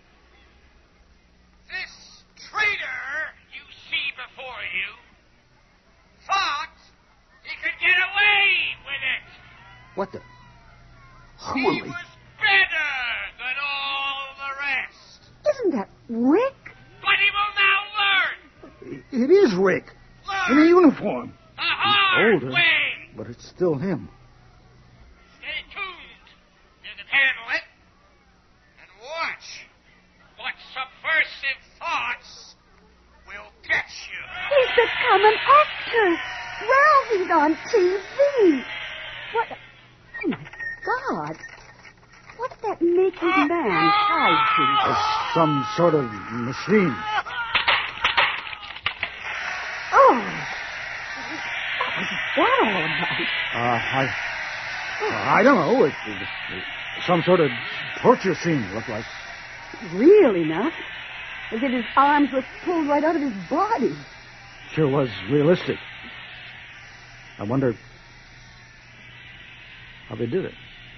This traitor you see before you thought he could get away with it. What the? He was better than all the rest. Isn't that Rick? But he will now learn. It is Rick. In a uniform. The hard way. But it's still him. Stay tuned to the panel and watch what subversive thoughts will get you. He's become an actor. Ralphie's on TV. What? Oh, my God. What's that naked man tied to? Some sort of machine. Oh. What was that all about? I don't know. It's some sort of torture scene, looked like. Real enough. As if his arms were pulled right out of his body. Sure was realistic. I wonder how they did it.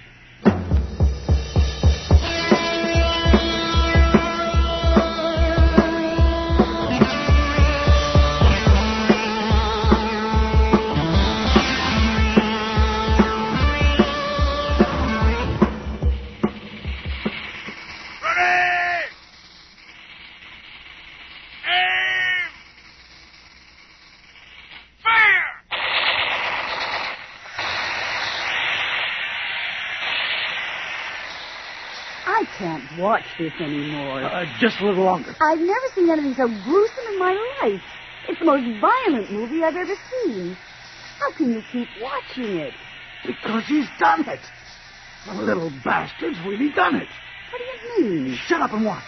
I can't watch this anymore. Just a little longer. I've never seen anything so gruesome in my life. It's the most violent movie I've ever seen. How can you keep watching it? Because he's done it. The little bastard's really done it. What do you mean? Shut up and watch.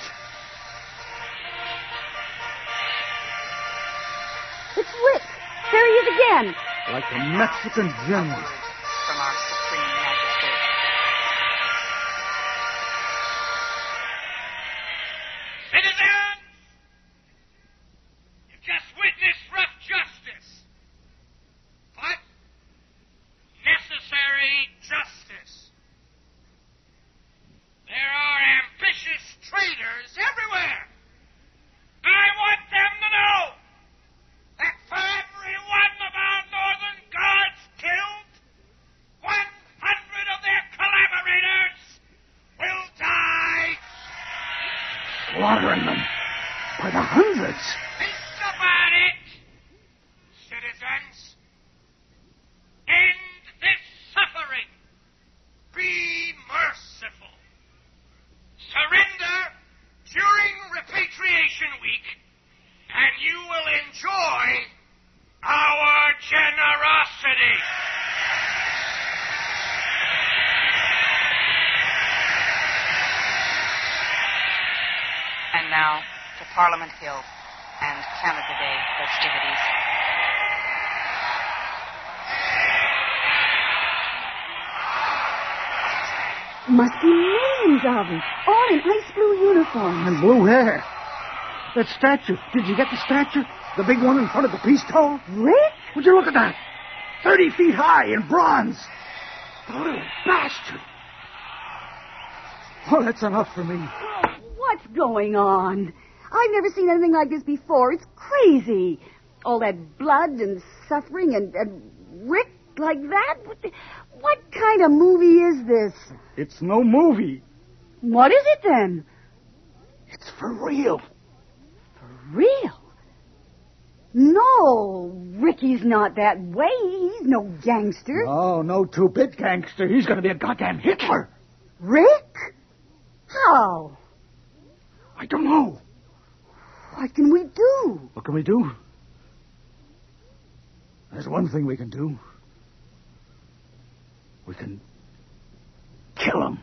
It's Rick. There he is again. Like a Mexican general. From our Supreme Magistrate. Citizens! You've just witnessed rough justice. But necessary justice. There are ambitious traitors everywhere. I want them to know that for every one of our northern guards killed, 100 of their collaborators will die. Slaughtering them by the hundreds. Think about it, citizens. End this suffering. Be merciful. Surrender during repatriation week, and you will enjoy our generosity. And now to Parliament Hill and Canada Day festivities. Must be millions of them, all in ice blue uniforms. And blue hair. That statue. Did you get the statue? The big one in front of the peace tower? Rick? Would you look at that? 30 feet high in bronze. The little bastard. Oh, that's enough for me. What's going on? I've never seen anything like this before. It's crazy. All that blood and suffering and Rick like that. What kind of movie is this? It's no movie. What is it then? It's for real. For real? No, Ricky's not that way. He's no gangster. Oh, no two-bit gangster. He's going to be a goddamn Hitler. Rick? How? I know. What can we do? What can we do? There's one thing we can do. We can kill him.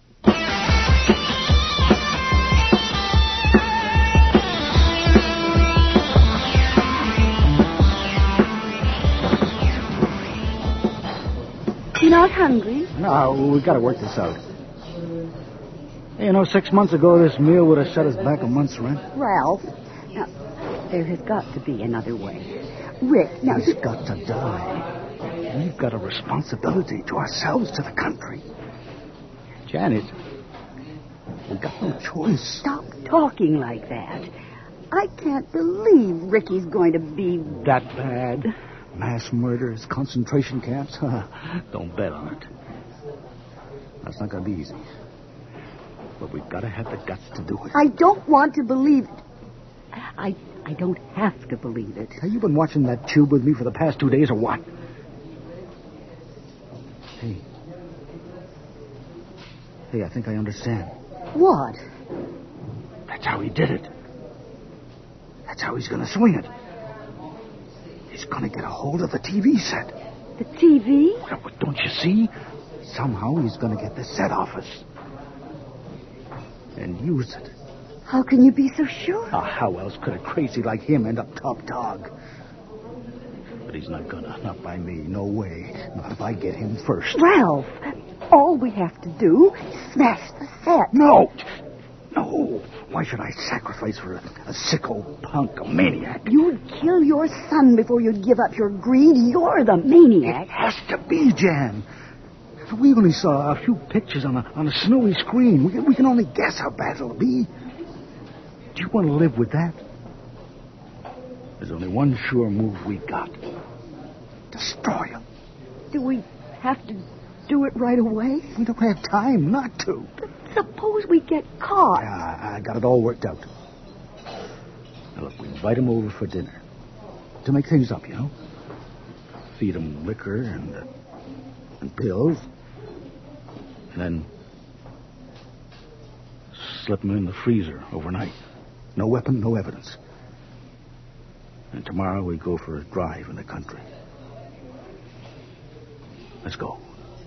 You're not hungry? No, we got to work this out. You know, 6 months ago, this meal would have set us back a month's rent. Ralph, now, there has got to be another way. Rick, now... He's got to die. We've got a responsibility to ourselves, to the country. Janet, we've got no choice. Stop talking like that. I can't believe Ricky's going to be... That bad? Mass murders, concentration camps? Don't bet on it. That's not going to be easy. But we've got to have the guts to do it. I don't want to believe it. I don't have to believe it. Have you been watching that tube with me for the past 2 days or what? Hey, I think I understand. What? That's how he did it. That's how he's going to swing it. He's going to get a hold of the TV set. The TV? Well, don't you see? Somehow he's going to get the set office. And use it. How can you be so sure? Oh, how else could a crazy like him end up top dog? But he's not gonna. Not by me. No way. Not if I get him first. Ralph, all we have to do is smash the set. No. No. Why should I sacrifice for a sicko punk, a maniac? You'd kill your son before you'd give up your greed. You're the maniac. It has to be, Jan. We only saw a few pictures on a snowy screen. We can only guess how bad it'll be. Do you want to live with that? There's only one sure move we got. Destroy him. Do we have to do it right away? We don't have time not to. But suppose we get caught. I got it all worked out. Now, look, we invite him over for dinner. To make things up, you know. Feed him liquor and pills. And then slip him in the freezer overnight. No weapon, no evidence. And tomorrow we go for a drive in the country. Let's go.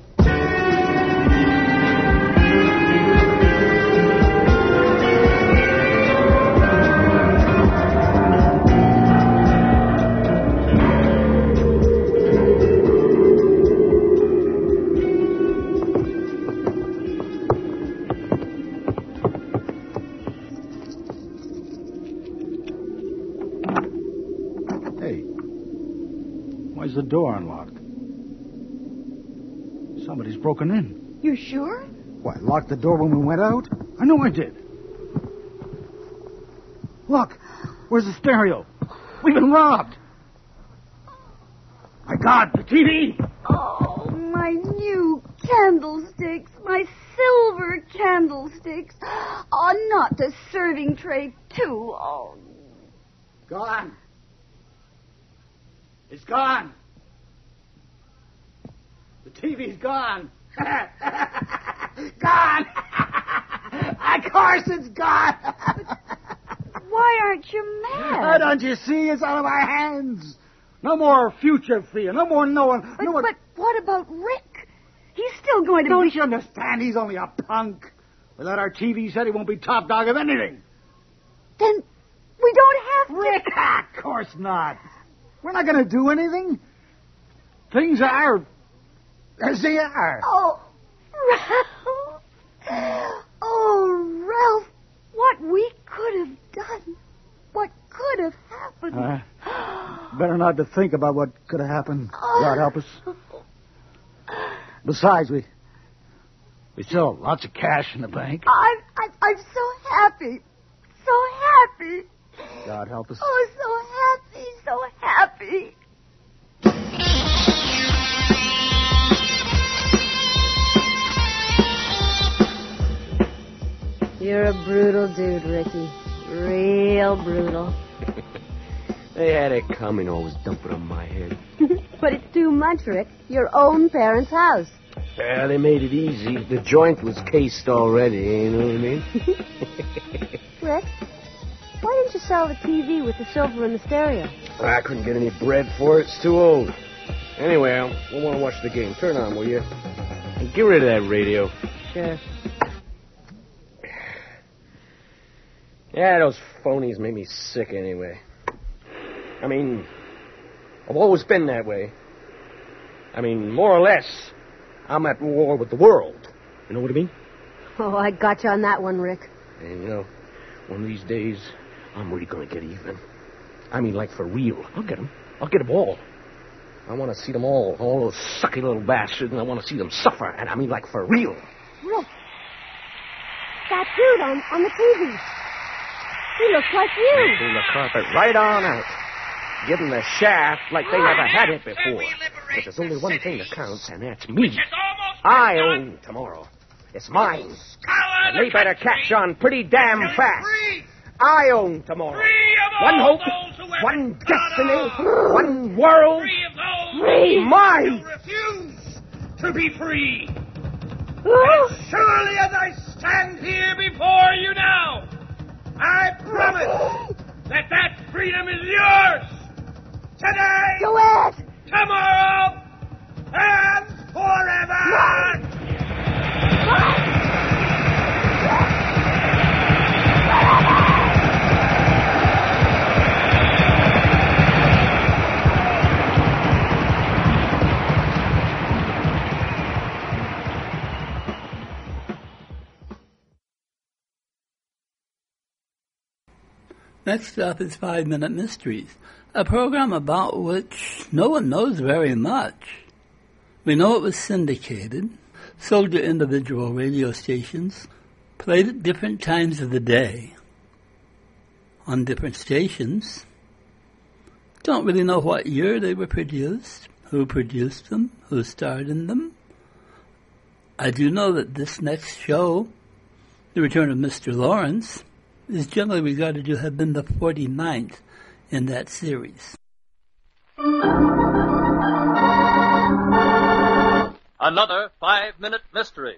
Why's the door unlocked? Somebody's broken in. You sure? What, locked the door when we went out? I know I did. Look, where's the stereo? We've been robbed. My God, the TV! Oh, my new candlesticks. My silver candlesticks. Oh, not the serving tray, too. Oh. Gone. It's gone. The TV's gone. Gone. Of course it's gone. Why aren't you mad? Oh, don't you see? It's out of our hands. No more future fear. No more knowing. But what about Rick? He's still going to Don't you understand? He's only a punk. Without our TV set, he won't be top dog of anything. Then we don't have to... Rick? Of course not. We're not going to do anything. Things are as they are. Oh, Ralph. Oh, Ralph. What we could have done. What could have happened. Better not to think about what could have happened. God help us. Besides, we still have lots of cash in the bank. I'm so happy. So happy. God help us. Oh, so happy, so happy. You're a brutal dude, Ricky. Real brutal. They had it coming, always dumping on my head. But it's too much, Rick. Your own parents' house. Yeah, they made it easy. The joint was cased already, you know what I mean? Rick, Why didn't you sell the TV with the silver and the stereo? I couldn't get any bread for it. It's too old. Anyway, I want to watch the game. Turn on, will you? And get rid of that radio. Sure. Yeah, those phonies make me sick anyway. I mean, I've always been that way. I mean, more or less, I'm at war with the world. You know what I mean? Oh, I got you on that one, Rick. And, you know, one of these days, I'm really going to get even. I mean, like, for real. I'll get them. I'll get them all. I want to see them all those sucky little bastards, and I want to see them suffer. And I mean, like, for real. Rick, that dude on the TV. He looks like you. Pull the carpet right on out. Give them the shaft like they never had it before. But there's only one thing that counts, and that's me. I own tomorrow. It's mine. And they better catch on pretty damn fast. I own tomorrow. One hope, one destiny, one world. Free. Mine. Refuse to be free. As surely as I stand here before you now, I promise that freedom is yours. Today. Do it. Tomorrow. And forever. Next up is 5 Minute Mysteries, a program about which no one knows very much. We know it was syndicated, sold to individual radio stations, played at different times of the day, on different stations. Don't really know what year they were produced, who produced them, who starred in them. I do know that this next show, The Return of Mr. Lawrence, is generally regarded to have been the 49th in that series. Another 5-minute mystery.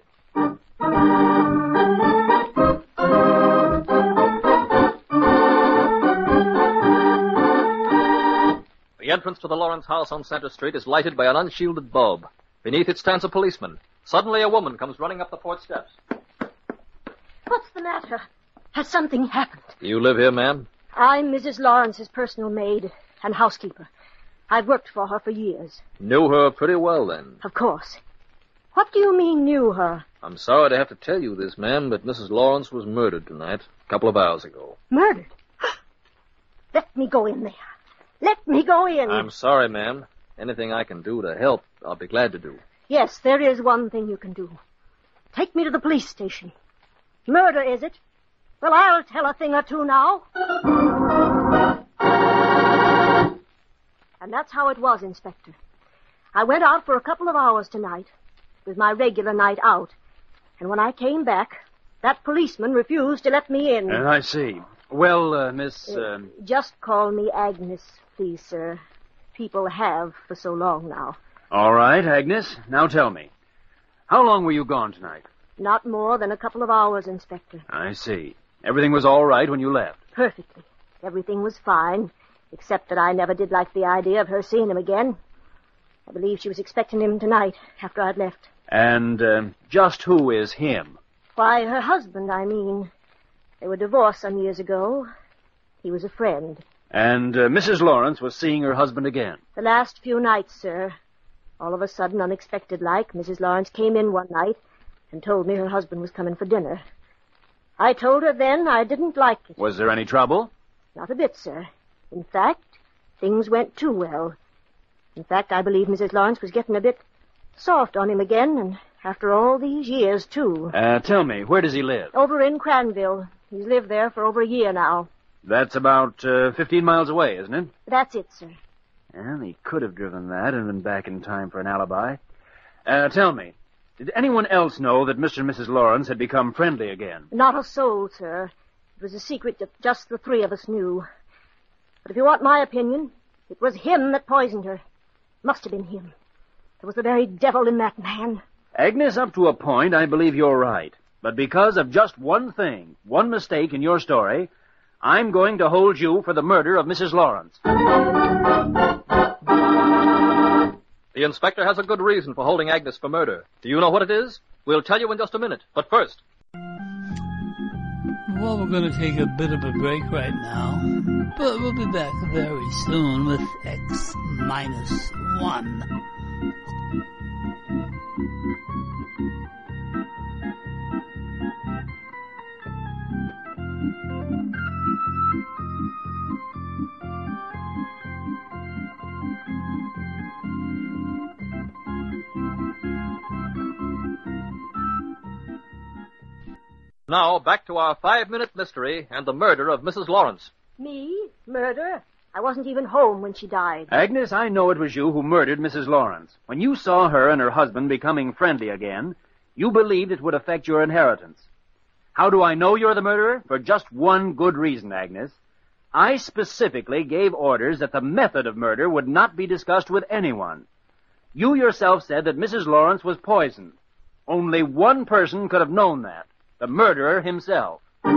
The entrance to the Lawrence house on Center Street is lighted by an unshielded bulb. Beneath it stands a policeman. Suddenly a woman comes running up the porch steps. What's the matter? Has something happened? You live here, ma'am? I'm Mrs. Lawrence's personal maid and housekeeper. I've worked for her for years. Knew her pretty well, then. Of course. What do you mean, knew her? I'm sorry to have to tell you this, ma'am, but Mrs. Lawrence was murdered tonight, a couple of hours ago. Murdered? Let me go in there. Let me go in. I'm sorry, ma'am. Anything I can do to help, I'll be glad to do. Yes, there is one thing you can do. Take me to the police station. Murder, is it? Well, I'll tell a thing or two now. And that's how it was, Inspector. I went out for a couple of hours tonight. It was my regular night out. And when I came back, that policeman refused to let me in. I see. Well, Miss... Just call me Agnes, please, sir. People have for so long now. All right, Agnes. Now tell me. How long were you gone tonight? Not more than a couple of hours, Inspector. I see. Everything was all right when you left? Perfectly. Everything was fine, except that I never did like the idea of her seeing him again. I believe she was expecting him tonight, after I'd left. And just who is him? Why, her husband, I mean. They were divorced some years ago. He was a friend. And Mrs. Lawrence was seeing her husband again? The last few nights, sir. All of a sudden, unexpected-like, Mrs. Lawrence came in one night and told me her husband was coming for dinner. I told her then I didn't like it. Was there any trouble? Not a bit, sir. In fact, things went too well. In fact, I believe Mrs. Lawrence was getting a bit soft on him again, and after all these years, too. Tell me, where does he live? Over in Cranville. He's lived there for over a year now. That's about 15 miles away, isn't it? That's it, sir. Well, he could have driven that and been back in time for an alibi. Tell me, did anyone else know that Mr. and Mrs. Lawrence had become friendly again? Not a soul, sir. It was a secret that just the three of us knew. But if you want my opinion, it was him that poisoned her. Must have been him. There was the very devil in that man. Agnes, up to a point, I believe you're right. But because of just one thing, one mistake in your story, I'm going to hold you for the murder of Mrs. Lawrence. The inspector has a good reason for holding Agnes for murder. Do you know what it is? We'll tell you in just a minute. But first... Well, we're going to take a bit of a break right now. But we'll be back very soon with X-1. Now, back to our 5-minute mystery and the murder of Mrs. Lawrence. Me? Murder? I wasn't even home when she died. Agnes, I know it was you who murdered Mrs. Lawrence. When you saw her and her husband becoming friendly again, you believed it would affect your inheritance. How do I know you're the murderer? For just one good reason, Agnes. I specifically gave orders that the method of murder would not be discussed with anyone. You yourself said that Mrs. Lawrence was poisoned. Only one person could have known that. The murderer himself.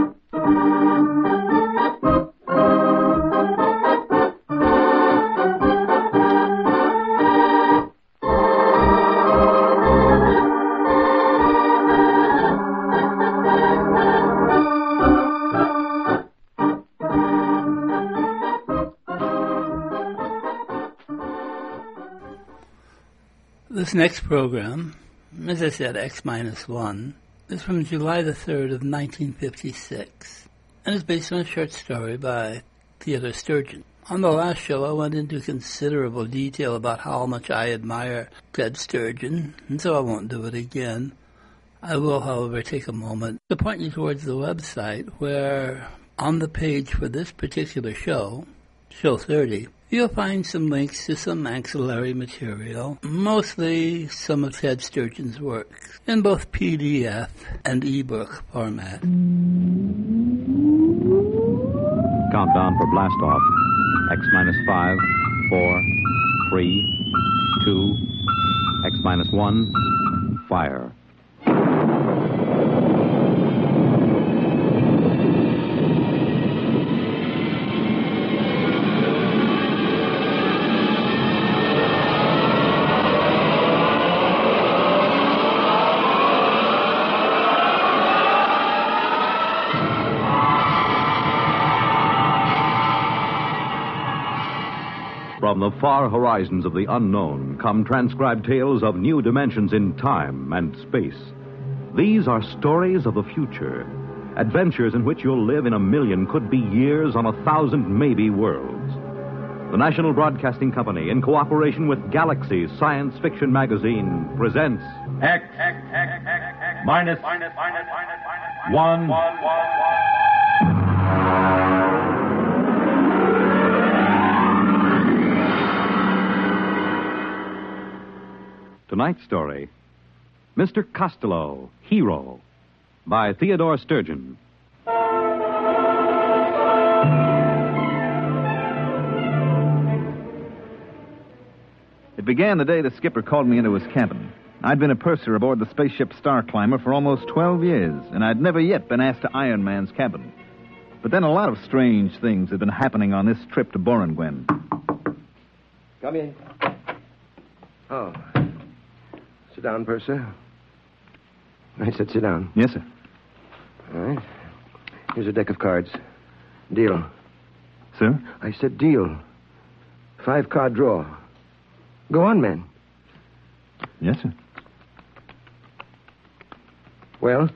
This next program, as I said, X-1, is from July the 3rd of 1956, and is based on a short story by Theodore Sturgeon. On the last show, I went into considerable detail about how much I admire Ted Sturgeon, and so I won't do it again. I will, however, take a moment to point you towards the website where, on the page for this particular show, Show 30, you'll find some links to some ancillary material, mostly some of Ted Sturgeon's works, in both PDF and ebook format. Countdown for blast-off. X-5, 4, 3, 2, X-1, fire. From the far horizons of the unknown come transcribed tales of new dimensions in time and space. These are stories of the future, adventures in which you'll live in a million, could be years, on 1,000 maybe worlds. The National Broadcasting Company, in cooperation with Galaxy Science Fiction Magazine, presents X minus 1. Tonight's story, Mr. Costello, Hero, by Theodore Sturgeon. It began the day the skipper called me into his cabin. I'd been a purser aboard the spaceship Star Climber for almost 12 years, and I'd never yet been asked to Iron Man's cabin. But then a lot of strange things had been happening on this trip to Boranguen. Come in. Oh. Sit down, purser. I said sit down. Yes, sir. All right. Here's a deck of cards. Deal. Sir? I said deal. 5-card draw. Go on, man. Yes, sir. Well?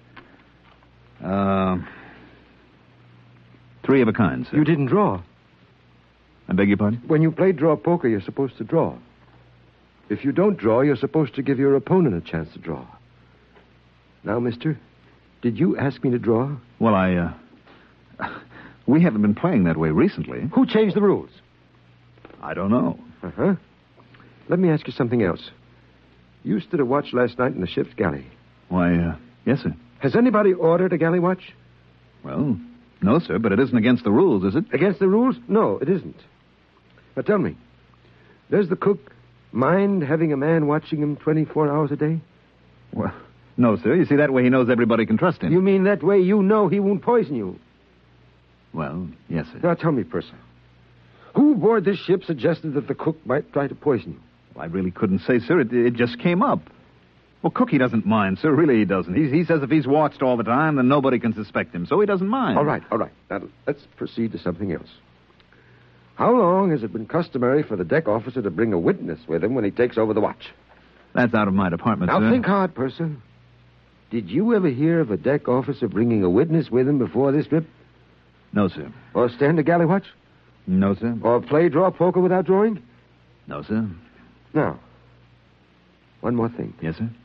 3 of a kind, sir. You didn't draw. I beg your pardon? When you play draw poker, you're supposed to draw. If you don't draw, you're supposed to give your opponent a chance to draw. Now, mister, did you ask me to draw? Well, we haven't been playing that way recently. Who changed the rules? I don't know. Uh-huh. Let me ask you something else. You stood a watch last night in the ship's galley. Why, yes, sir. Has anybody ordered a galley watch? Well, no, sir, but it isn't against the rules, is it? Against the rules? No, it isn't. Now, tell me, does the cook mind having a man watching him 24 hours a day? Well, no, sir. You see, that way he knows everybody can trust him. You mean that way you know he won't poison you? Well, yes, sir. Now, tell me, Purser. Who aboard this ship suggested that the cook might try to poison you? Well, I really couldn't say, sir. It just came up. Well, Cookie doesn't mind, sir. Really, he doesn't. He says if he's watched all the time, then nobody can suspect him, so he doesn't mind. All right. Now, let's proceed to something else. How long has it been customary for the deck officer to bring a witness with him when he takes over the watch? That's out of my department, now, sir. Now, think hard, Purser. Did you ever hear of a deck officer bringing a witness with him before this trip? No, sir. Or stand a galley watch? No, sir. Or play draw poker without drawing? No, sir. Now, one more thing. Yes, sir?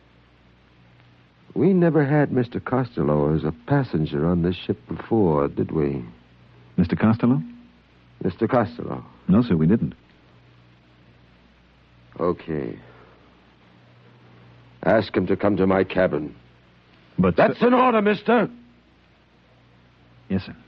We never had Mr. Costello as a passenger on this ship before, did we? Mr. Costello? Mr. Costello. No, sir, we didn't. Okay. Ask him to come to my cabin. But... That's an order, mister. Yes, sir.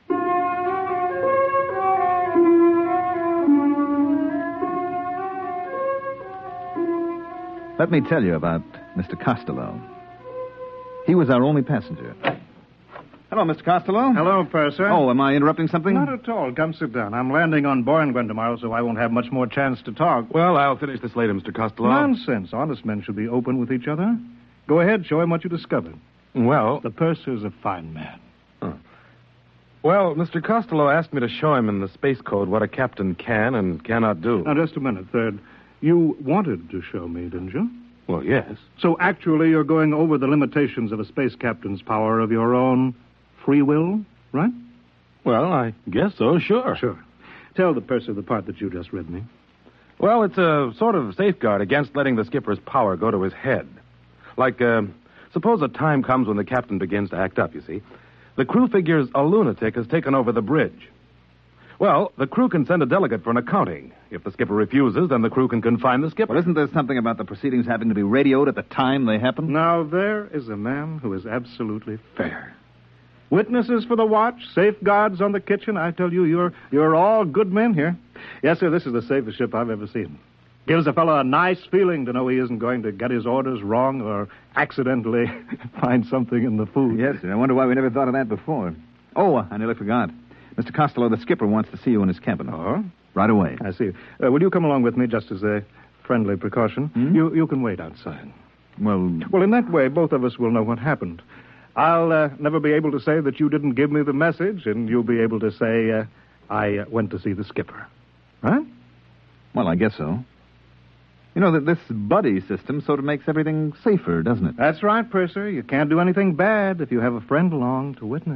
Let me tell you about Mr. Costello. He was our only passenger. Hello, Mr. Costello. Hello, Purser. Oh, am I interrupting something? Not at all. Come sit down. I'm landing on Borngwen tomorrow, so I won't have much more chance to talk. Well, I'll finish this later, Mr. Costello. Nonsense. Honest men should be open with each other. Go ahead, show him what you discovered. Well... The Purser's a fine man. Well, Mr. Costello asked me to show him in the space code what a captain can and cannot do. Now, just a minute, Third. You wanted to show me, didn't you? Well, yes. So actually you're going over the limitations of a space captain's power of your own free will, right? Well, I guess so, sure. Sure. Tell the Purser the part that you just read me. Well, it's a sort of safeguard against letting the skipper's power go to his head. Like, suppose a time comes when the captain begins to act up, you see. The crew figures a lunatic has taken over the bridge. Well, the crew can send a delegate for an accounting. If the skipper refuses, then the crew can confine the skipper. Well, isn't there something about the proceedings having to be radioed at the time they happen? Now, there is a man who is absolutely fair. Witnesses for the watch, safeguards on the kitchen. I tell you, you're all good men here. Yes, sir, this is the safest ship I've ever seen. Gives a fellow a nice feeling to know he isn't going to get his orders wrong or accidentally find something in the food. Yes, sir. I wonder why we never thought of that before. Oh, I nearly forgot. Mr. Costello, the skipper wants to see you in his cabin. Oh? Right away. I see. Will you come along with me just as a friendly precaution? You can wait outside. Well, in that way, both of us will know what happened. I'll never be able to say that you didn't give me the message, and you'll be able to say I went to see the skipper. Right? Well, I guess so. You know, that this buddy system sort of makes everything safer, doesn't it? That's right, Purser. You can't do anything bad if you have a friend along to witness.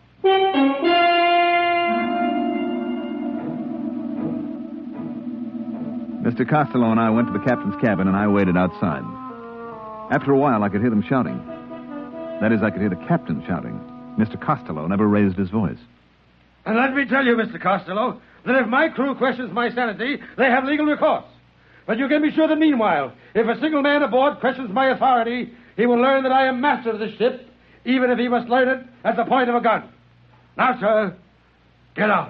Mr. Costello and I went to the captain's cabin, and I waited outside. After a while, I could hear them shouting. That is, I could hear the captain shouting. Mr. Costello never raised his voice. And let me tell you, Mr. Costello, that if my crew questions my sanity, they have legal recourse. But you can be sure that meanwhile, if a single man aboard questions my authority, he will learn that I am master of this ship, even if he must learn it at the point of a gun. Now, sir, get out.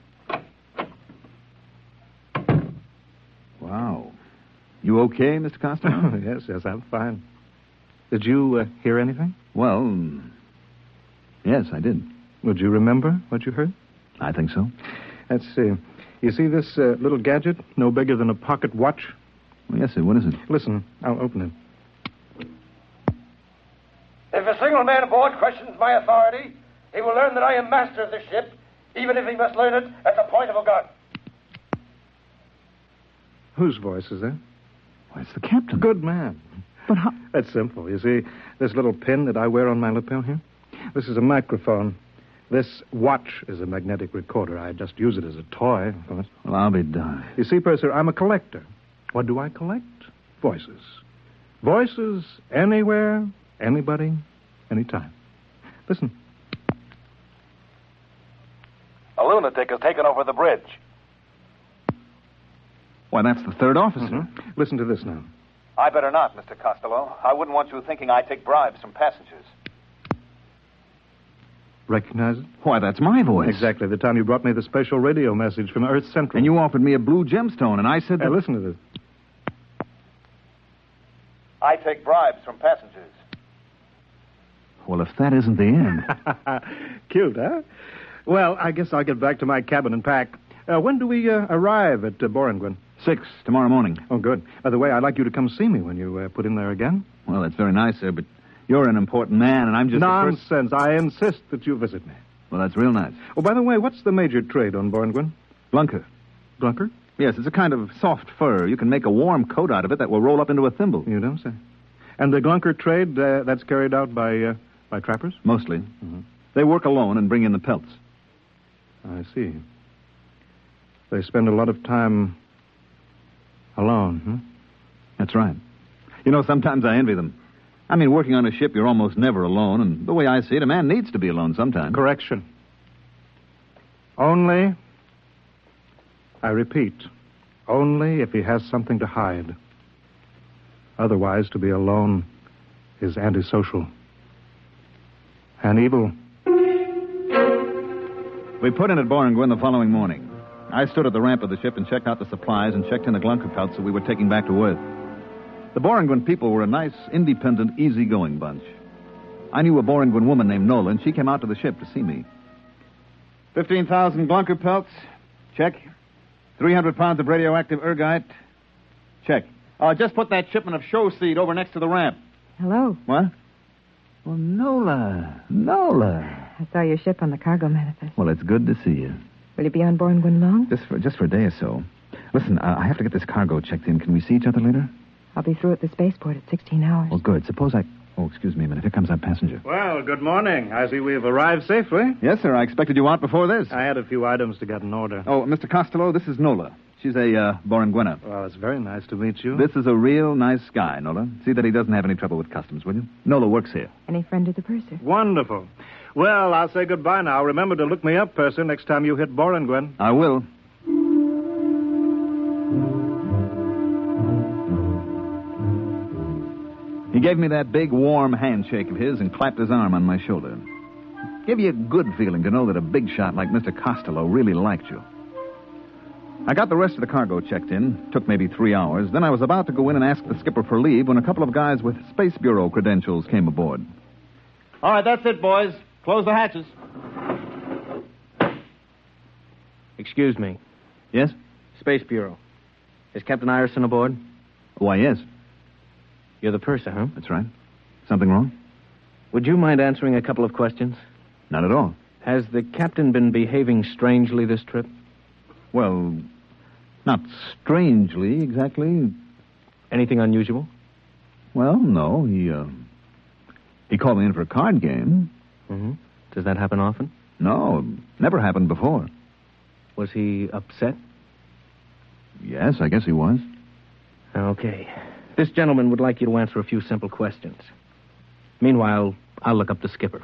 Wow. You okay, Mr. Costello? Yes, I'm fine. Did you hear anything? Well, yes, I did. Would you remember what you heard? I think so. Let's see. You see this little gadget, no bigger than a pocket watch? Well, yes, sir. What is it? Listen, I'll open it. If a single man aboard questions my authority, he will learn that I am master of this ship, even if he must learn it at the point of a gun. Whose voice is that? Why, it's the captain. Good man. But how... That's simple. You see, this little pin that I wear on my lapel here? This is a microphone. This watch is a magnetic recorder. I just use it as a toy, of course. Well, I'll be darned. You see, Purser, I'm a collector. What do I collect? Voices. Voices anywhere, anybody, anytime. Listen. A lunatic has taken over the bridge. Why, that's the third officer. Mm-hmm. Listen to this now. I better not, Mr. Costello. I wouldn't want you thinking I take bribes from passengers. Recognize it? Why, that's my voice. Exactly. The time you brought me the special radio message from Earth Central. And you offered me a blue gemstone, and I said that... Hey, listen to this. I take bribes from passengers. Well, if that isn't the end... Cute, huh? Well, I guess I'll get back to my cabin and pack. When do we arrive at Borengwin? 6 tomorrow morning. Oh, good. By the way, I'd like you to come see me when you put in there again. Well, that's very nice, sir, but you're an important man, and I'm just Nonsense. I insist that you visit me. Well, that's real nice. Oh, by the way, what's the major trade on Borengwin? Glunker. Glunker? Yes, it's a kind of soft fur. You can make a warm coat out of it that will roll up into a thimble. You don't say. And the Glunker trade, that's carried out by trappers? Mostly. Mm-hmm. They work alone and bring in the pelts. I see. They spend a lot of time alone, huh? That's right. You know, sometimes I envy them. I mean, working on a ship, you're almost never alone, and the way I see it, a man needs to be alone sometimes. Correction. Only, I repeat, only if he has something to hide. Otherwise, to be alone is antisocial and evil. We put in at Borengwin the following morning. I stood at the ramp of the ship and checked out the supplies and checked in the Glunker pelts that we were taking back to Earth. The Borengwin people were a nice, independent, easygoing bunch. I knew a Borengwin woman named Nola, and she came out to the ship to see me. 15,000 Glunker pelts. Check. 300 pounds of radioactive ergite. Check. Just put that shipment of show seed over next to the ramp. Hello. What? Well, Nola. I saw your ship on the cargo manifest. Well, it's good to see you. Will you be on Borengwin long? Just for a day or so. Listen, I have to get this cargo checked in. Can we see each other later? I'll be through at the spaceport at 16 hours. Well, good. Suppose I... Oh, excuse me a minute. Here comes our passenger. Well, good morning. I see we've arrived safely. Yes, sir. I expected you out before this. I had a few items to get in order. Oh, Mr. Costello, this is Nola. She's a Borengwina. Well, it's very nice to meet you. This is a real nice guy, Nola. See that he doesn't have any trouble with customs, will you? Nola works here. Any friend of the purser? Wonderful. Well, I'll say goodbye now. Remember to look me up, purser, next time you hit Borengwin. I will. He gave me that big, warm handshake of his and clapped his arm on my shoulder. Gave you a good feeling to know that a big shot like Mr. Costello really liked you. I got the rest of the cargo checked in. Took maybe 3 hours. Then I was about to go in and ask the skipper for leave when a couple of guys with Space Bureau credentials came aboard. All right, that's it, boys. Close the hatches. Excuse me. Yes? Space Bureau. Is Captain Ireson aboard? Why, yes. You're the purser, huh? That's right. Something wrong? Would you mind answering a couple of questions? Not at all. Has the captain been behaving strangely this trip? Well, not strangely, exactly. Anything unusual? Well, no. He called me in for a card game. Mm-hmm. Does that happen often? No, never happened before. Was he upset? Yes, I guess he was. Okay. This gentleman would like you to answer a few simple questions. Meanwhile, I'll look up the skipper.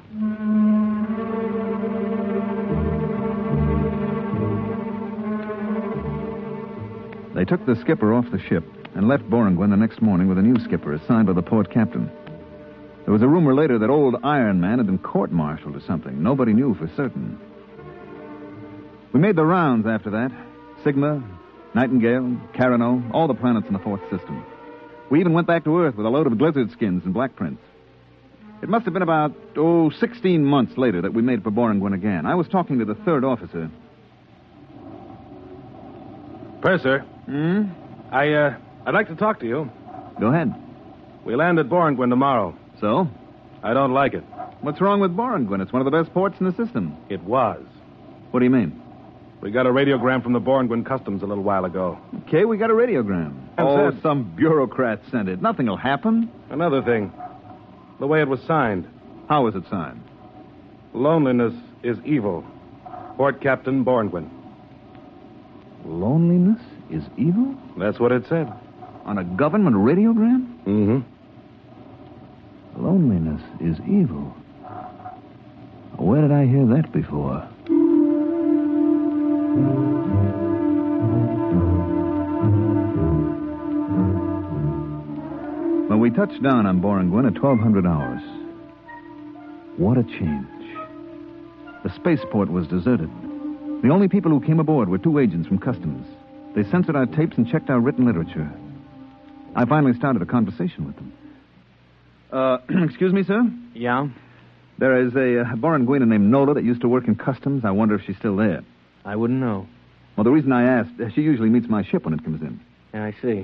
They took the skipper off the ship and left Borengwin the next morning with a new skipper assigned by the port captain. There was a rumor later that old Iron Man had been court-martialed or something. Nobody knew for certain. We made the rounds after that. Sigma, Nightingale, Carano, all the planets in the fourth system. We even went back to Earth with a load of glizzard skins and black prints. It must have been about, 16 months later that we made for Borengwin again. I was talking to the third officer. Purser. I'd like to talk to you. Go ahead. We land at Borengwin tomorrow. So? I don't like it. What's wrong with Borengwin? It's one of the best ports in the system. It was. What do you mean? We got a radiogram from the Borengwin Customs a little while ago. Okay, we got a radiogram. Some bureaucrat sent it. Nothing will happen. Another thing. The way it was signed. How was it signed? Loneliness is evil. Port Captain Borengwin. Loneliness is evil? That's what it said. On a government radiogram? Mm-hmm. Loneliness is evil. Where did I hear that before? When we touched down on Borengwin at 1200 hours, what a change. The spaceport was deserted. The only people who came aboard were 2 agents from Customs. They censored our tapes and checked our written literature. I finally started a conversation with them. Excuse me, sir? Yeah? There is a Boranguina named Nola that used to work in customs. I wonder if she's still there. I wouldn't know. Well, the reason I asked, she usually meets my ship when it comes in. Yeah, I see.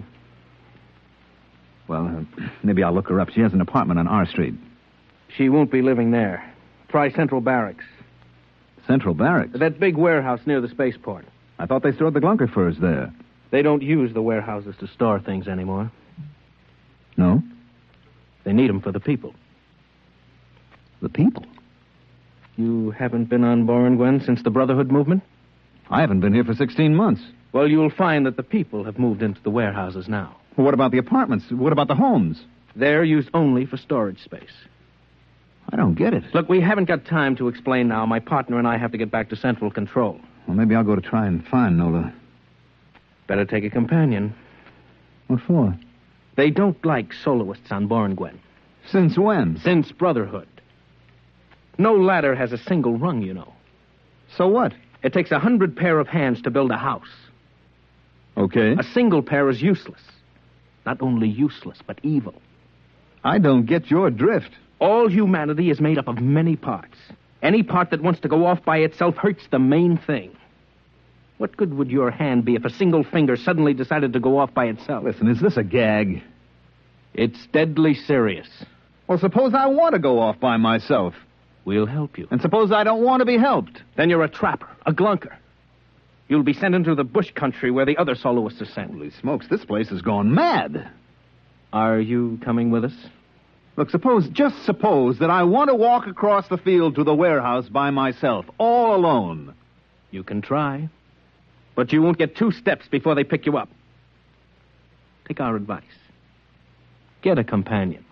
Well, maybe I'll look her up. She has an apartment on R Street. She won't be living there. Try Central Barracks. Central Barracks? That big warehouse near the spaceport. I thought they stored the Glunker furs there. They don't use the warehouses to store things anymore. No? They need them for the people. The people? You haven't been on Boranguen since the Brotherhood movement? I haven't been here for 16 months. Well, you'll find that the people have moved into the warehouses now. Well, what about the apartments? What about the homes? They're used only for storage space. I don't get it. Look, we haven't got time to explain now. My partner and I have to get back to Central Control. Well, maybe I'll go to try and find Nola. Better take a companion. What for? They don't like soloists on Boranguen. Since when? Since Brotherhood. No ladder has a single rung, you know. So what? It takes 100 pair of hands to build a house. Okay. A single pair is useless. Not only useless, but evil. I don't get your drift. All humanity is made up of many parts. Any part that wants to go off by itself hurts the main thing. What good would your hand be if a single finger suddenly decided to go off by itself? Listen, is this a gag? It's deadly serious. Well, suppose I want to go off by myself. We'll help you. And suppose I don't want to be helped. Then you're a trapper, a glunker. You'll be sent into the bush country where the other soloists are sent. Holy smokes, this place has gone mad. Are you coming with us? Look, just suppose that I want to walk across the field to the warehouse by myself, all alone. You can try. But you won't get 2 steps before they pick you up. Take our advice. Get a companion.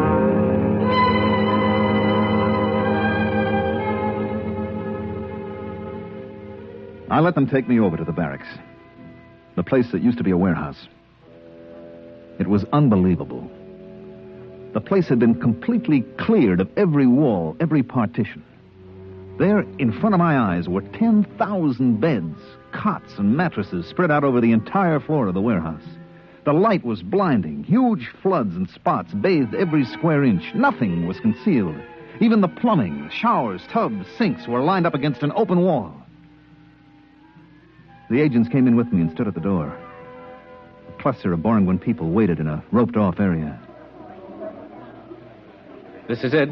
I let them take me over to the barracks. The place that used to be a warehouse. It was unbelievable. The place had been completely cleared of every wall, every partition. There, in front of my eyes, were 10,000 beds, cots, and mattresses spread out over the entire floor of the warehouse. The light was blinding. Huge floods and spots bathed every square inch. Nothing was concealed. Even the plumbing, showers, tubs, sinks were lined up against an open wall. The agents came in with me and stood at the door. A cluster of Boranguen people waited in a roped-off area. This is it.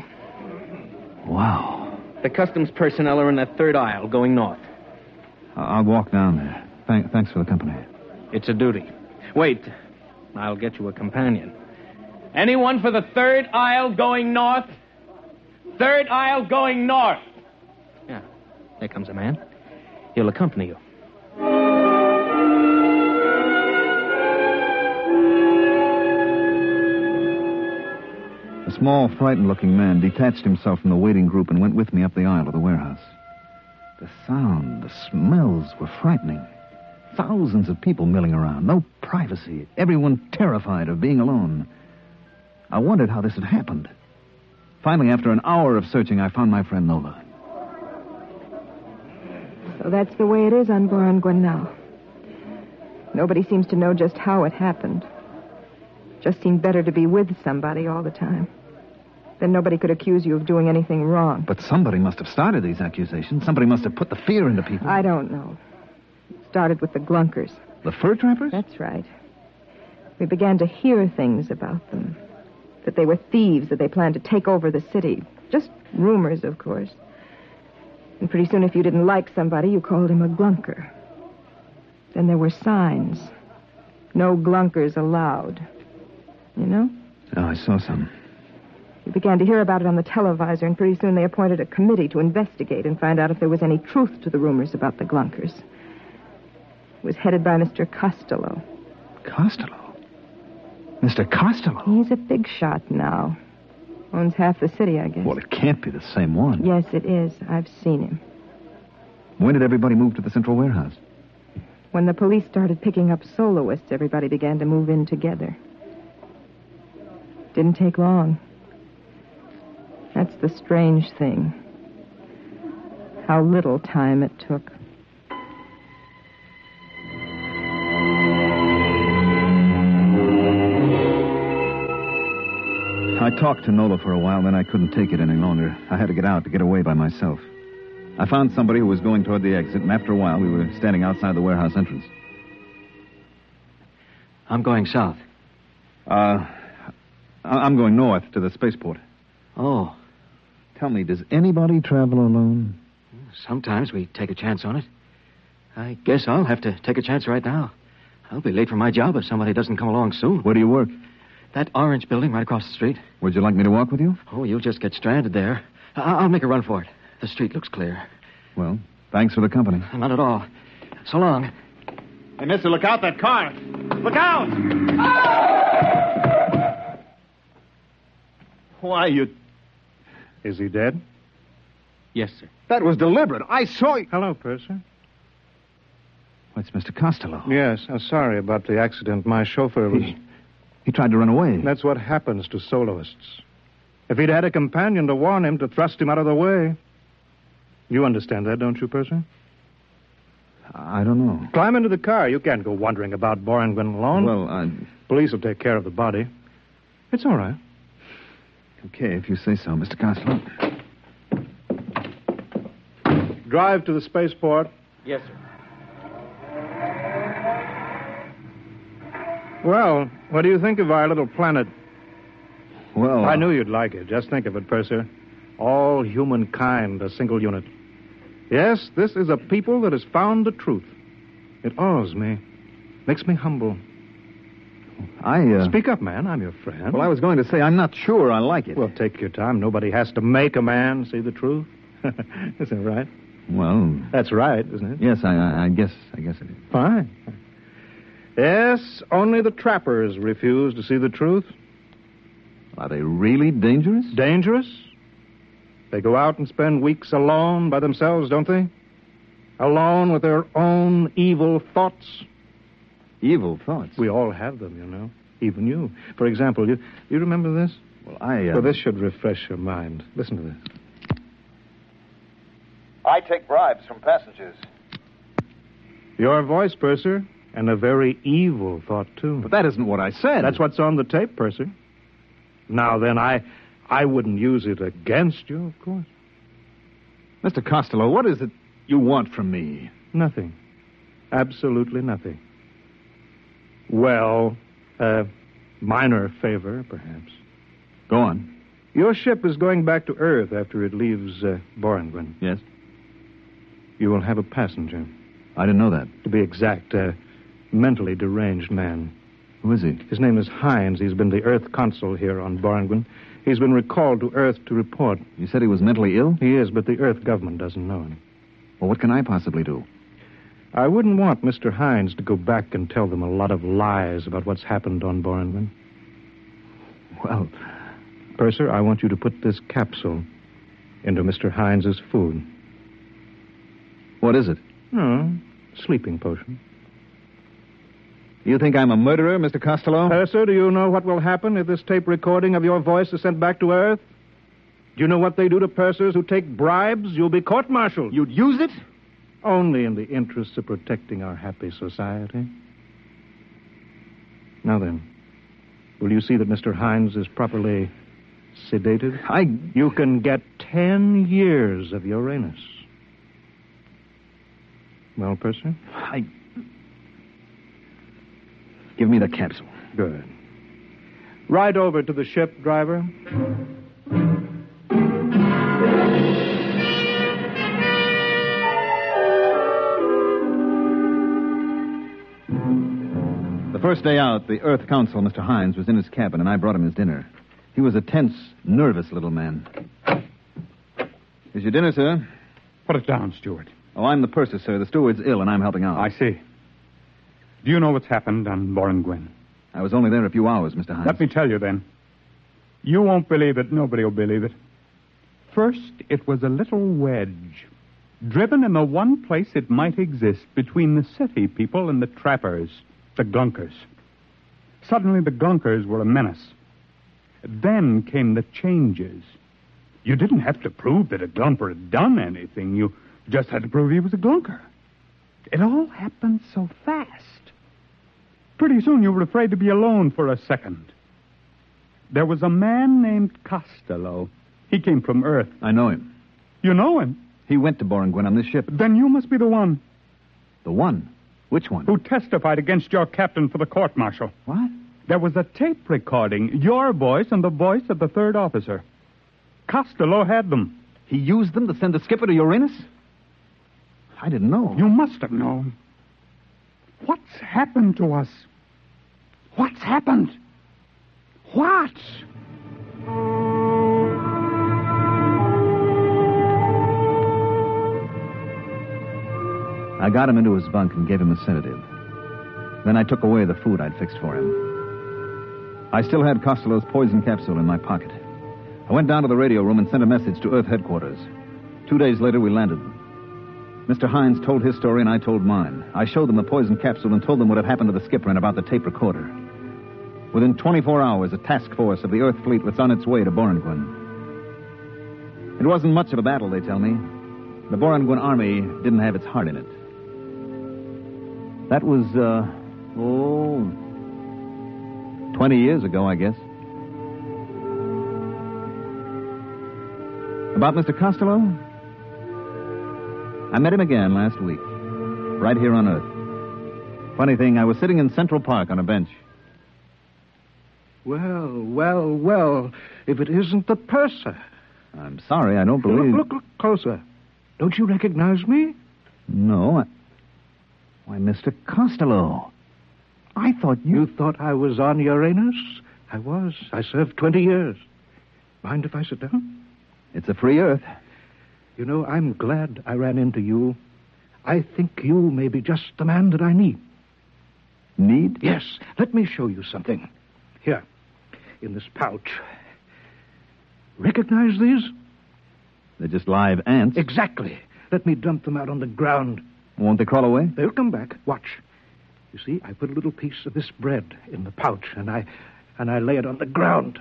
Wow. The customs personnel are in that third aisle, going north. I'll walk down there. Thanks for the company. It's a duty. Wait. I'll get you a companion. Anyone for the third aisle going north? Third aisle going north. Yeah. There comes a man. He'll accompany you. A small, frightened-looking man detached himself from the waiting group and went with me up the aisle of the warehouse. The sound, the smells were frightening. Thousands of people milling around, no privacy, everyone terrified of being alone. I wondered how this had happened. Finally, after an hour of searching, I found my friend Nola. So that's the way it is on Boranguen now. Nobody seems to know just how it happened. Just seemed better to be with somebody all the time. Then nobody could accuse you of doing anything wrong. But somebody must have started these accusations. Somebody must have put the fear into people. I don't know. It started with the Glunkers. The fur trappers? That's right. We began to hear things about them. That they were thieves, that they planned to take over the city. Just rumors, of course. And pretty soon, if you didn't like somebody, you called him a Glunker. Then there were signs. No Glunkers allowed. You know? Oh, I saw some. We began to hear about it on the televisor, and pretty soon they appointed a committee to investigate and find out if there was any truth to the rumors about the Glunkers. It was headed by Mr. Costello. Costello? Mr. Costello? He's a big shot now. Owns half the city, I guess. Well, it can't be the same one. Yes, it is. I've seen him. When did everybody move to the central warehouse? When the police started picking up soloists, everybody began to move in together. Didn't take long. That's the strange thing. How little time it took. I talked to Nola for a while, then I couldn't take it any longer. I had to get out, to get away by myself. I found somebody who was going toward the exit, and after a while, we were standing outside the warehouse entrance. I'm going south. I'm going north to the spaceport. Oh. Tell me, does anybody travel alone? Sometimes we take a chance on it. I guess I'll have to take a chance right now. I'll be late for my job if somebody doesn't come along soon. Where do you work? That orange building right across the street. Would you like me to walk with you? Oh, you'll just get stranded there. I'll make a run for it. The street looks clear. Well, thanks for the company. Not at all. So long. Hey, mister, look out, that car. Look out! Why, you... Is he dead? Yes, sir. That was deliberate. I saw you. Hello, Purser. It's Mr. Costello. Yes, I'm sorry about the accident. My chauffeur was... He tried to run away. That's what happens to soloists. If he'd had a companion to warn him, to thrust him out of the way. You understand that, don't you, Purser? I don't know. Climb into the car. You can't go wandering about Borrington alone. Well, Police will take care of the body. It's all right. Okay, if you say so, Mr. Costello. Drive to the spaceport. Yes, sir. Well, what do you think of our little planet? Well... I knew you'd like it. Just think of it, Purser. All humankind, a single unit. Yes, this is a people that has found the truth. It awes me. Makes me humble. Speak up, man. I'm your friend. Well, I was going to say, I'm not sure I like it. Well, take your time. Nobody has to make a man see the truth. Isn't it right? Well... That's right, isn't it? Yes, I guess it is. Fine. Yes, only the trappers refuse to see the truth. Are they really dangerous? Dangerous? They go out and spend weeks alone by themselves, don't they? Alone with their own evil thoughts. Evil thoughts? We all have them, you know. Even you. For example, you remember this? Well, Well, this should refresh your mind. Listen to this. I take bribes from passengers. Your voice, Purser, and a very evil thought, too. But that isn't what I said. That's what's on the tape, Purser. Now, then, I wouldn't use it against you, of course. Mr. Costello, what is it you want from me? Nothing. Absolutely nothing. Well, a minor favor, perhaps. Go on. Your ship is going back to Earth after it leaves Borrington. Yes? You will have a passenger. I didn't know that. To be exact, a mentally deranged man. Who is he? His name is Hines. He's been the Earth consul here on Borrington. He's been recalled to Earth to report. You said he was mentally ill? He is, but the Earth government doesn't know him. Well, what can I possibly do? I wouldn't want Mr. Hines to go back and tell them a lot of lies about what's happened on Borrington. Well... Purser, I want you to put this capsule into Mr. Hines's food. What is it? Oh, sleeping potion. You think I'm a murderer, Mr. Costello? Purser, do you know what will happen if this tape recording of your voice is sent back to Earth? Do you know what they do to pursers who take bribes? You'll be court-martialed. You'd use it? Only in the interests of protecting our happy society. Now then, will you see that Mr. Hines is properly sedated? You can get 10 years of Uranus. Well, Purser? Give me the capsule. Good. Ride over to the ship, driver. The first day out, the Earth Council, Mr. Hines, was in his cabin, and I brought him his dinner. He was a tense, nervous little man. Here's your dinner, sir. Put it down, Stewart. Oh, I'm the purser, sir. The steward's ill, and I'm helping out. I see. Do you know what's happened on Borrington? I was only there a few hours, Mr. Hines. Let me tell you, then. You won't believe it. Nobody will believe it. First, it was a little wedge, driven in the one place it might exist between the city people and the trappers, the Glunkers. Suddenly, the Glunkers were a menace. Then came the changes. You didn't have to prove that a Glumper had done anything. You just had to prove he was a Glunker. It all happened so fast. Pretty soon you were afraid to be alone for a second. There was a man named Costello. He came from Earth. I know him. You know him? He went to Boranguen on this ship. Then you must be the one. The one? Which one? Who testified against your captain for the court-martial. What? There was a tape recording, your voice and the voice of the third officer. Costello had them. He used them to send the skipper to Uranus? I didn't know. You must have known. What's happened to us? What's happened? What? I got him into his bunk and gave him a sedative. Then I took away the food I'd fixed for him. I still had Costello's poison capsule in my pocket. I went down to the radio room and sent a message to Earth headquarters. 2 days later, we landed. Mr. Hines told his story and I told mine. I showed them the poison capsule and told them what had happened to the skipper and about the tape recorder. Within 24 hours, a task force of the Earth fleet was on its way to Boranguen. It wasn't much of a battle, they tell me. The Boranguen army didn't have its heart in it. That was, 20 years ago, I guess. About Mr. Costello? I met him again last week, right here on Earth. Funny thing, I was sitting in Central Park on a bench. Well, if it isn't the purser. I'm sorry, I don't believe... Look closer. Don't you recognize me? No, Why, Mr. Costello. I thought you... You thought I was on Uranus? I was. I served 20 years. Mind if I sit down? It's a free Earth. You know, I'm glad I ran into you. I think you may be just the man that I need. Need? Yes. Let me show you something. Here, in this pouch. Recognize these? They're just live ants. Exactly. Let me dump them out on the ground. Won't they crawl away? They'll come back. Watch. You see, I put a little piece of this bread in the pouch, and I lay it on the ground.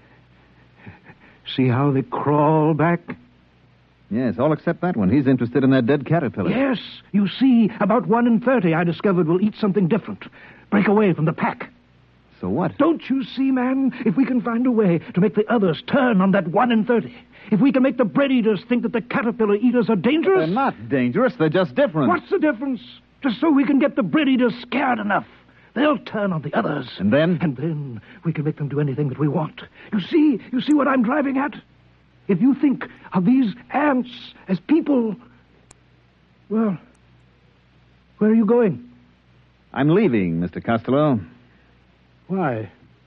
See how they crawl back? Yes, all except that one. He's interested in that dead caterpillar. Yes. You see, about 1 in 30 I discovered will eat something different. Break away from the pack. So what? Don't you see, man? If we can find a way to make the others turn on that 1 in 30. If we can make the bread eaters think that the caterpillar eaters are dangerous. They're not dangerous. They're just different. What's the difference? Just so we can get the bread eaters scared enough. They'll turn on the others. And then? And then we can make them do anything that we want. You see what I'm driving at? If you think of these ants as people, well, where are you going? I'm leaving, Mr. Costello. Why?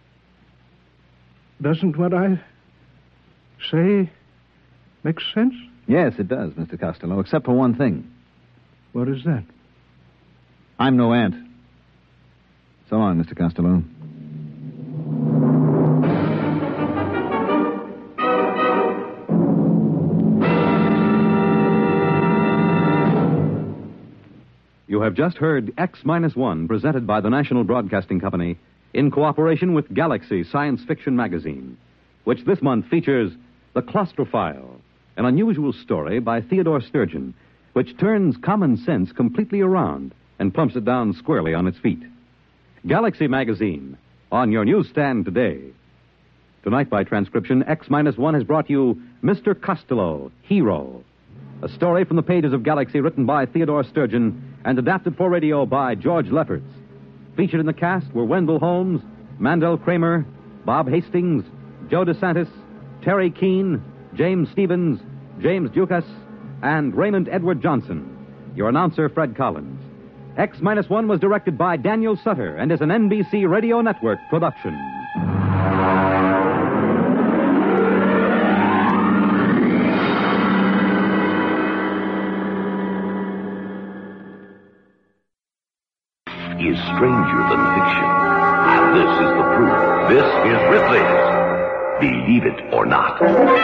Doesn't what I say make sense? Yes, it does, Mr. Costello, except for one thing. What is that? I'm no ant. So long, Mr. Costello. You have just heard X-1, presented by the National Broadcasting Company in cooperation with Galaxy Science Fiction Magazine, which this month features The Claustrophile, an unusual story by Theodore Sturgeon, which turns common sense completely around and plumps it down squarely on its feet. Galaxy Magazine, on your newsstand today. Tonight, by transcription, X-1 has brought you Mr. Costello, Hero, a story from the pages of Galaxy written by Theodore Sturgeon and adapted for radio by George Lefferts. Featured in the cast were Wendell Holmes, Mandel Kramer, Bob Hastings, Joe DeSantis, Terry Keane, James Stevens, James Dukas, and Raymond Edward Johnson. Your announcer, Fred Collins. X-1 was directed by Daniel Sutter and is an NBC Radio Network production. Is stranger than fiction. And this is the proof. This is Ripley's Believe It or Not.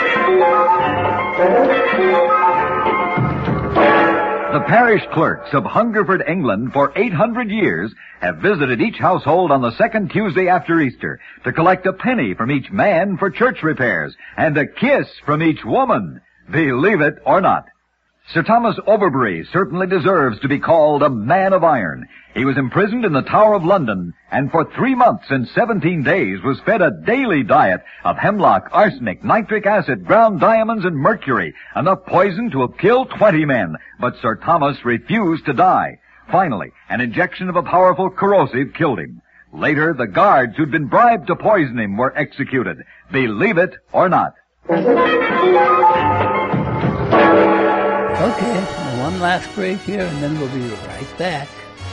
The parish clerks of Hungerford, England, for 800 years have visited each household on the second Tuesday after Easter to collect a penny from each man for church repairs and a kiss from each woman. Believe it or not. Sir Thomas Overbury certainly deserves to be called a man of iron. He was imprisoned in the Tower of London, and for 3 months and 17 days was fed a daily diet of hemlock, arsenic, nitric acid, ground diamonds, and mercury, enough poison to have killed 20 men. But Sir Thomas refused to die. Finally, an injection of a powerful corrosive killed him. Later, the guards who'd been bribed to poison him were executed. Believe it or not. Okay, one last break here, and then we'll be right back.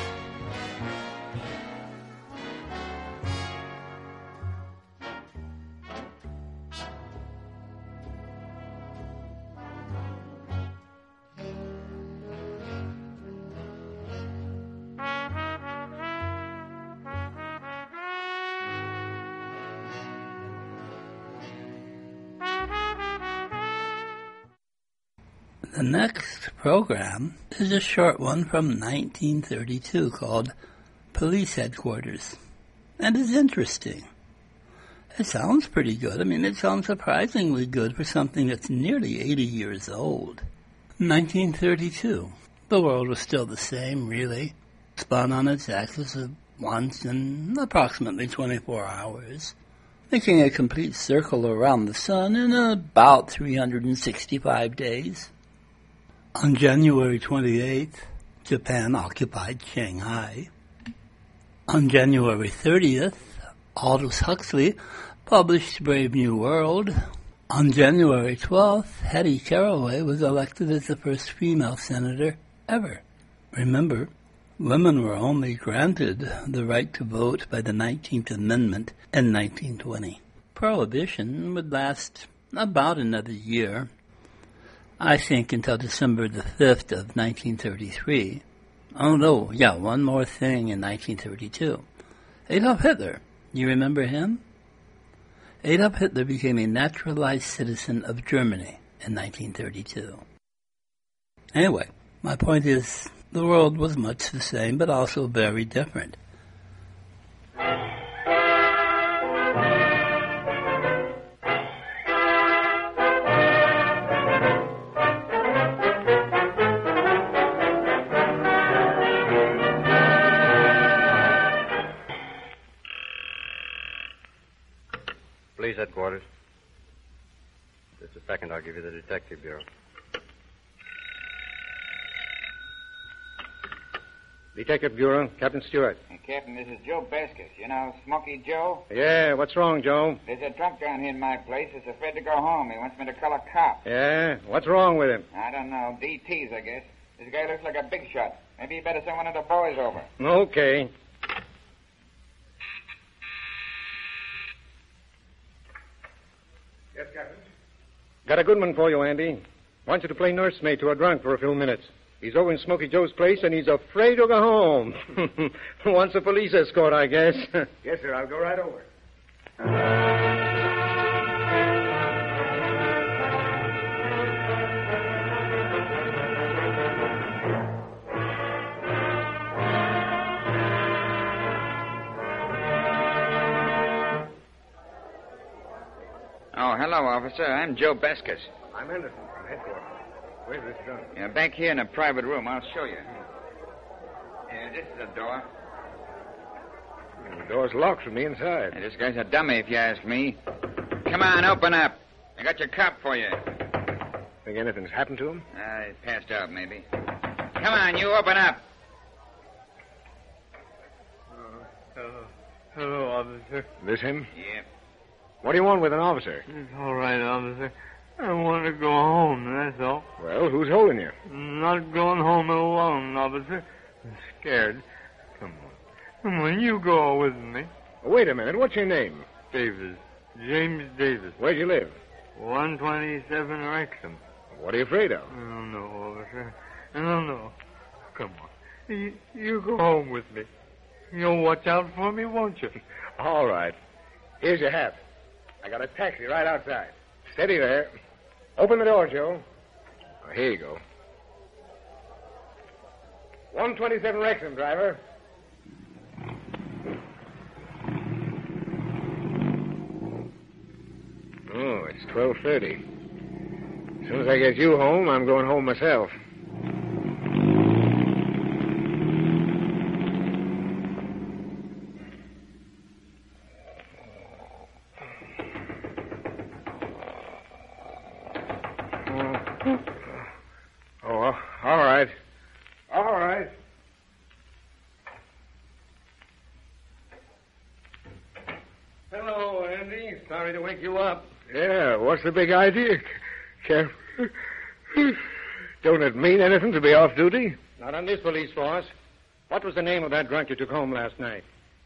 The next program is a short one from 1932 called Police Headquarters. And it's interesting. It sounds pretty good. I mean, it sounds surprisingly good for something that's nearly 80 years old. 1932. The world was still the same, really. Spun on its axis once in approximately 24 hours, making a complete circle around the sun in about 365 days. On January 28th, Japan occupied Shanghai. On January 30th, Aldous Huxley published Brave New World. On January 12th, Hattie Caraway was elected as the first female senator ever. Remember, women were only granted the right to vote by the 19th Amendment in 1920. Prohibition would last about another year. I think until December the 5th of 1933. Oh, no, yeah, one more thing in 1932. Adolf Hitler, you remember him? Adolf Hitler became a naturalized citizen of Germany in 1932. Anyway, my point is, the world was much the same, but also very different. Police headquarters. Just a second, I'll give you the detective bureau. Detective Bureau, Captain Stewart. Hey, Captain, this is Joe Beskus. You know Smoky Joe? Yeah, what's wrong, Joe? There's a drunk down here in my place who's afraid to go home. He wants me to call a cop. Yeah? What's wrong with him? I don't know. DTs, I guess. This guy looks like a big shot. Maybe you better send one of the boys over. Okay. Yes, Captain. Got a good one for you, Andy. Want you to play nursemaid to a drunk for a few minutes. He's over in Smoky Joe's place, and he's afraid to go home. Wants a police escort, I guess. Yes, sir. I'll go right over. Oh, hello, officer. I'm Joe Beskus. I'm Anderson from headquarters. Where's this drunk? Yeah, back here in a private room. I'll show you. Yeah, this is the door. The door's locked from the inside. Hey, this guy's a dummy, if you ask me. Come on, open up. I got your cop for you. Think anything's happened to him? He passed out, maybe. Come on, you open up. Hello, officer. This him? Yep. What do you want with an officer? It's all right, officer. I want to go home, that's all. Well, who's holding you? I'm not going home alone, officer. I'm scared. Come on, you go with me. Oh, wait a minute. What's your name? Davis. James Davis. Where do you live? 127 Wrexham. What are you afraid of? I don't know, officer. I don't know. Come on. You go home with me. You'll watch out for me, won't you? All right. Here's your hat. I got a taxi right outside. Steady there. Open the door, Joe. Oh, here you go. 127 Wrexham, driver. Oh, it's 12:30. As soon as I get you home, I'm going home myself. Oh, all right. All right. Hello, Andy. Sorry to wake you up. Yeah, what's the big idea, Cap? Don't it mean anything to be off duty? Not on this police force. What was the name of that drunk you took home last night?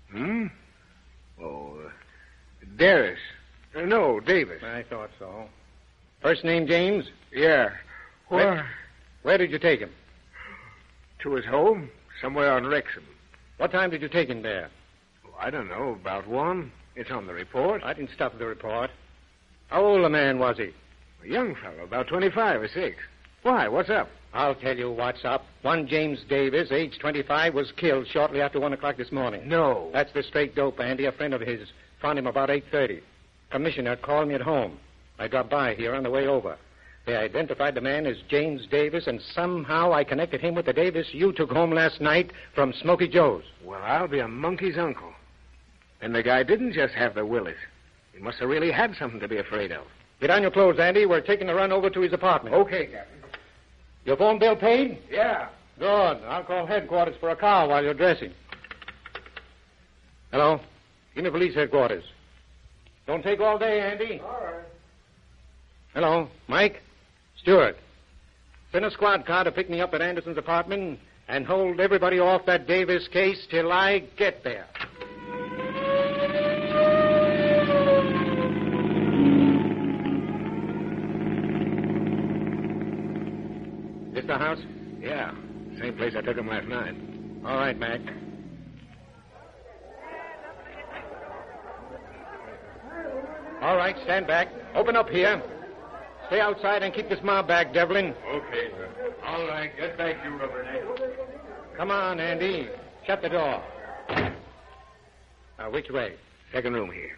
Oh, Darris. No, Davis. I thought so. First name James? Yeah. Where did you take him? To his home, somewhere on Wrexham. What time did you take him there? Oh, I don't know, about 1. It's on the report. I didn't stop the report. How old a man was he? A young fellow, about 25 or 6. Why, what's up? I'll tell you what's up. One James Davis, age 25, was killed shortly after 1 o'clock this morning. No. That's the straight dope, Andy. A friend of his found him about 8:30. Commissioner called me at home. I dropped by here on the way over. They identified the man as James Davis, and somehow I connected him with the Davis you took home last night from Smoky Joe's. Well, I'll be a monkey's uncle. And the guy didn't just have the willies. He must have really had something to be afraid of. Get on your clothes, Andy. We're taking a run over to his apartment. Okay, Captain. Your phone bill paid? Yeah. Good. I'll call headquarters for a car while you're dressing. Hello? Give me police headquarters. Don't take all day, Andy. All right. Hello? Mike? Stewart. Send a squad car to pick me up at Anderson's apartment and hold everybody off that Davis case till I get there. This the house? Yeah. Same place I took him last night. All right, Mac. All right, stand back. Open up here. Stay outside and keep this mob back, Devlin. Okay, sir. All right, get back, you rubberneck. Come on, Andy. Shut the door. Now, which way? Second room here.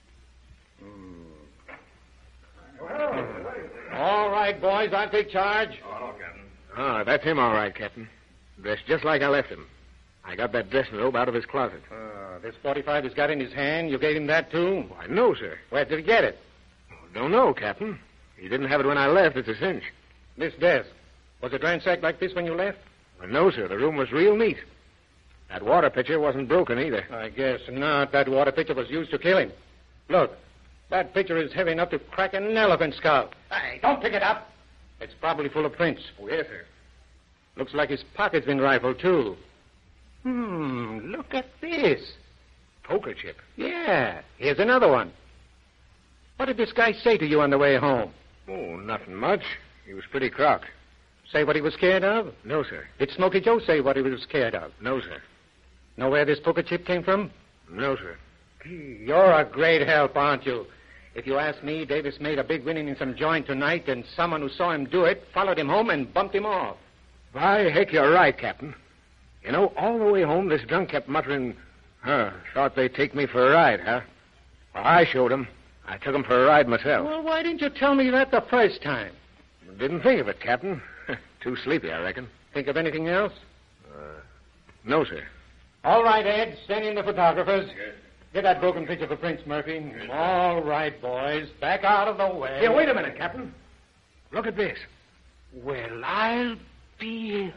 All right, boys, I'll take charge. Oh, Captain. Ah, that's him, all right, Captain. Dressed just like I left him. I got that dressing robe out of his closet. This 45 he's got in his hand, you gave him that, too? Why, no, sir. Where did he get it? Don't know, Captain. He didn't have it when I left. It's a cinch. This desk. Was it ransacked like this when you left? Well, no, sir. The room was real neat. That water pitcher wasn't broken either. I guess not. That water pitcher was used to kill him. Look, that pitcher is heavy enough to crack an elephant's skull. Hey, don't pick it up. It's probably full of prints. Oh, yes, sir. Looks like his pocket's been rifled, too. Look at this. Poker chip. Yeah, here's another one. What did this guy say to you on the way home? Oh, nothing much. He was pretty crocked. Say what he was scared of? No, sir. Did Smoky Joe say what he was scared of? No, sir. Know where this poker chip came from? No, sir. You're a great help, aren't you? If you ask me, Davis made a big winning in some joint tonight, and someone who saw him do it followed him home and bumped him off. By heck, you're right, Captain. You know, all the way home, this drunk kept muttering, thought they'd take me for a ride, huh? Well, I showed him. I took him for a ride myself. Well, why didn't you tell me that the first time? Didn't think of it, Captain. Too sleepy, I reckon. Think of anything else? No, sir. All right, Ed. Send in the photographers. Yes. Get that broken picture for prints, Murphy. Yes. All right, boys. Back out of the way. Here, wait a minute, Captain. Look at this. Well, I'll be...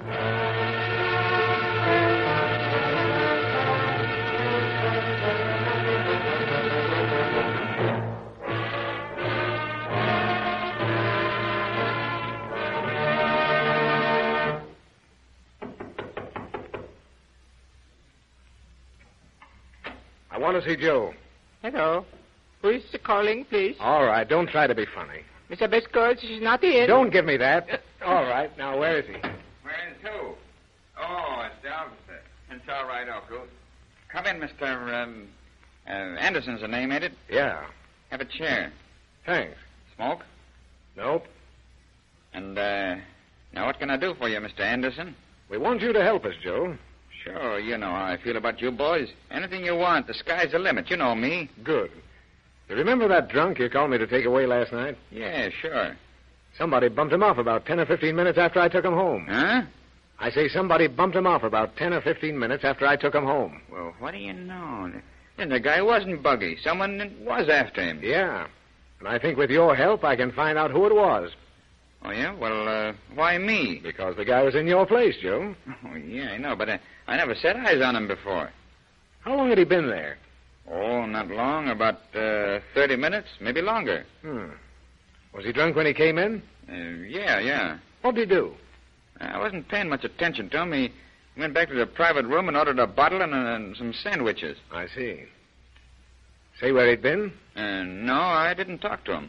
I want to see Joe. Hello. Who is calling, please? All right, don't try to be funny. Mr. Biscoe, she's not in. Don't give me that. All right, now where is he? Where's who? Oh, it's the officer. It's all right, Uncle. Come in, Mr. Anderson's the name, ain't it? Yeah. Have a chair. Thanks. Smoke? Nope. And, now what can I do for you, Mr. Anderson? We want you to help us, Joe. Sure, you know how I feel about you boys. Anything you want, the sky's the limit. You know me. Good. You remember that drunk you called me to take away last night? Yeah, sure. Somebody bumped him off about 10 or 15 minutes after I took him home. Huh? I say somebody bumped him off about 10 or 15 minutes after I took him home. Well, what do you know? Then the guy wasn't buggy. Someone was after him. Yeah. And I think with your help, I can find out who it was. Oh, yeah? Well, why me? Because the guy was in your place, Joe. Oh, yeah, I know, but I never set eyes on him before. How long had he been there? Oh, not long. About 30 minutes, maybe longer. Was he drunk when he came in? Yeah. What did he do? I wasn't paying much attention to him. He went back to the private room and ordered a bottle and some sandwiches. I see. Say where he'd been? No, I didn't talk to him.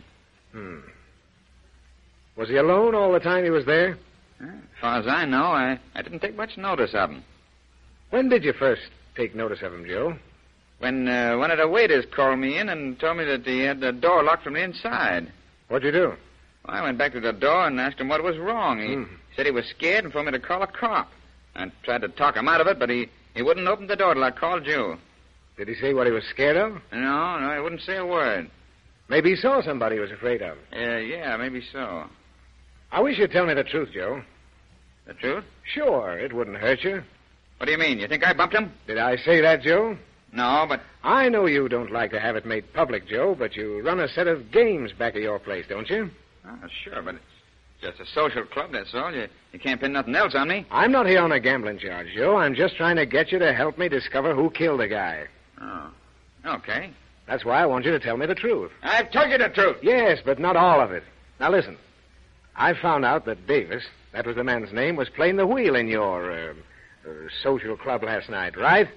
Was he alone all the time he was there? As far as I know, I didn't take much notice of him. When did you first take notice of him, Joe? When one of the waiters called me in and told me that he had the door locked from the inside. What'd you do? Well, I went back to the door and asked him what was wrong. He said he was scared and told me to call a cop. I tried to talk him out of it, but he wouldn't open the door till I called you. Did he say what he was scared of? No, he wouldn't say a word. Maybe he saw somebody he was afraid of. Yeah, maybe so. I wish you'd tell me the truth, Joe. The truth? Sure, it wouldn't hurt you. What do you mean? You think I bumped him? Did I say that, Joe? No, but... I know you don't like to have it made public, Joe, but you run a set of games back at your place, don't you? Oh, sure, but it's just a social club, that's all. You can't pin nothing else on me. I'm not here on a gambling charge, Joe. I'm just trying to get you to help me discover who killed the guy. Oh, okay. That's why I want you to tell me the truth. I've told you the truth. Yes, but not all of it. Now, listen. I found out that Davis, that was the man's name, was playing the wheel in your social club last night, right?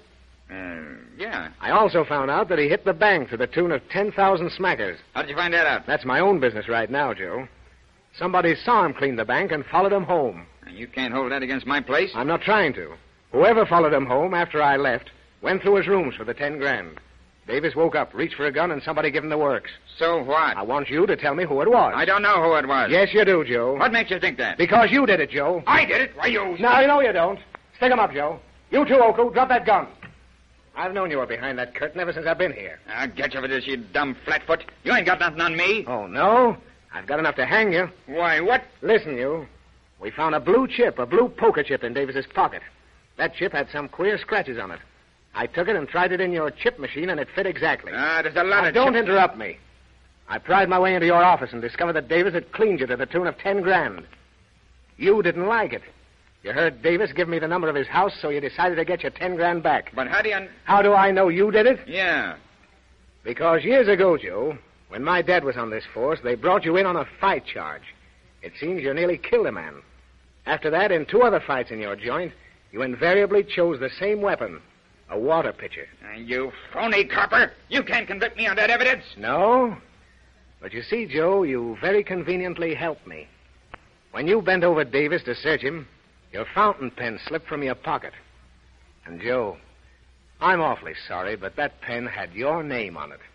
Yeah. I also found out that he hit the bank to the tune of 10,000 smackers. How did you find that out? That's my own business right now, Joe. Somebody saw him clean the bank and followed him home. You can't hold that against my place. I'm not trying to. Whoever followed him home after I left went through his rooms for the 10 grand. Davis woke up, reached for a gun, and somebody gave him the works. So what? I want you to tell me who it was. I don't know who it was. Yes, you do, Joe. What makes you think that? Because you did it, Joe. I did it? Why, you... No, you don't. Stick him up, Joe. You too, Oku. Drop that gun. I've known you were behind that curtain ever since I've been here. I'll get you for this, you dumb flatfoot. You ain't got nothing on me. Oh, no? I've got enough to hang you. Why, what? Listen, you. We found a blue chip, a blue poker chip in Davis's pocket. That chip had some queer scratches on it. I took it and tried it in your chip machine, and it fit exactly. There's a lot of Don't chips. interrupt me. I pried my way into your office and discovered that Davis had cleaned you to the tune of 10 grand. You didn't like it. You heard Davis give me the number of his house, so you decided to get your 10 grand back. But how do you... How do I know you did it? Yeah. Because years ago, Joe, when my dad was on this force, they brought you in on a fight charge. It seems you nearly killed a man. After that, in 2 other fights in your joint, you invariably chose the same weapon, a water pitcher. You phony copper! You can't convict me on that evidence! No? But you see, Joe, you very conveniently helped me. When you bent over Davis to search him, your fountain pen slipped from your pocket. And, Joe, I'm awfully sorry, but that pen had your name on it.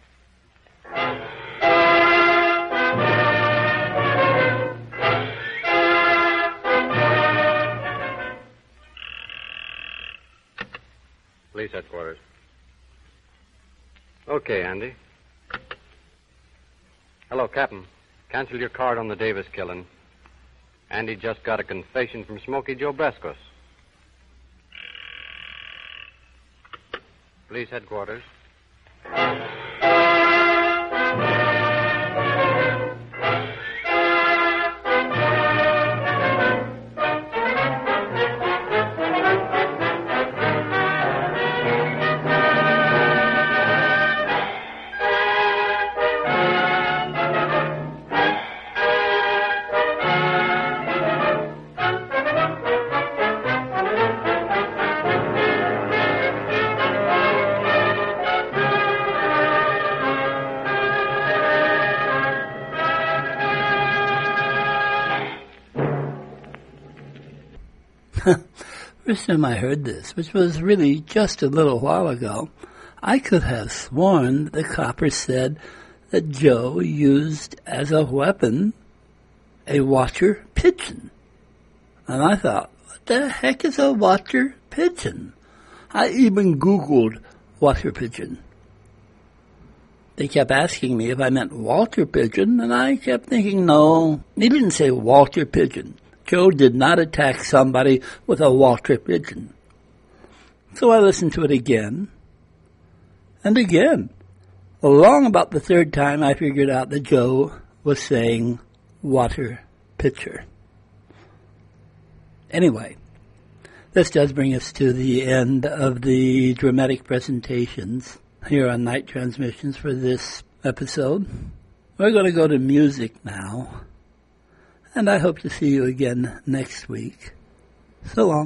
Police headquarters. Okay, Andy. Hello, Captain. Cancel your card on the Davis killing. Andy just got a confession from Smokey Joe Brescos. Police headquarters. First time I heard this, which was really just a little while ago, I could have sworn the copper said that Joe used as a weapon a water pigeon. And I thought, what the heck is a water pigeon? I even Googled water pigeon. They kept asking me if I meant Walter Pigeon, and I kept thinking, no, he didn't say Walter Pigeon. Joe did not attack somebody with a Walter Pigeon. So I listened to it again and again. Along about the 3rd time, I figured out that Joe was saying water picture. Anyway, this does bring us to the end of the dramatic presentations here on Night Transmissions for this episode. We're going to go to music now, and I hope to see you again next week. So long.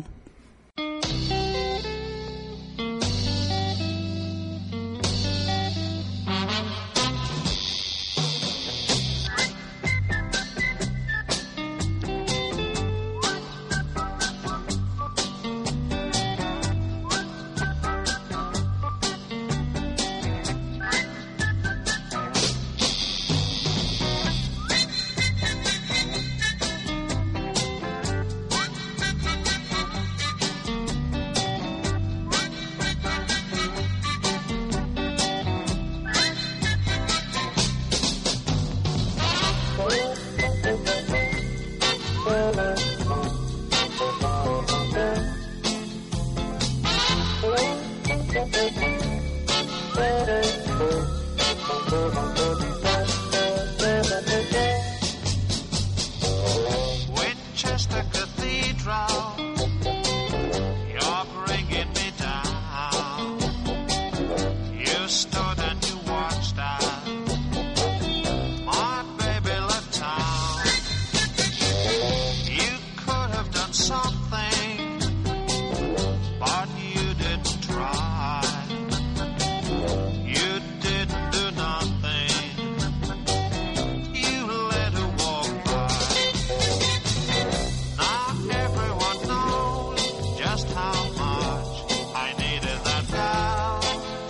Winchester Cathedral, you're bringing me down. You stood and you watched as my baby left town. You could have done something, but you didn't try. You didn't do nothing. You let her walk by. Now everyone knows just how much I needed that gal.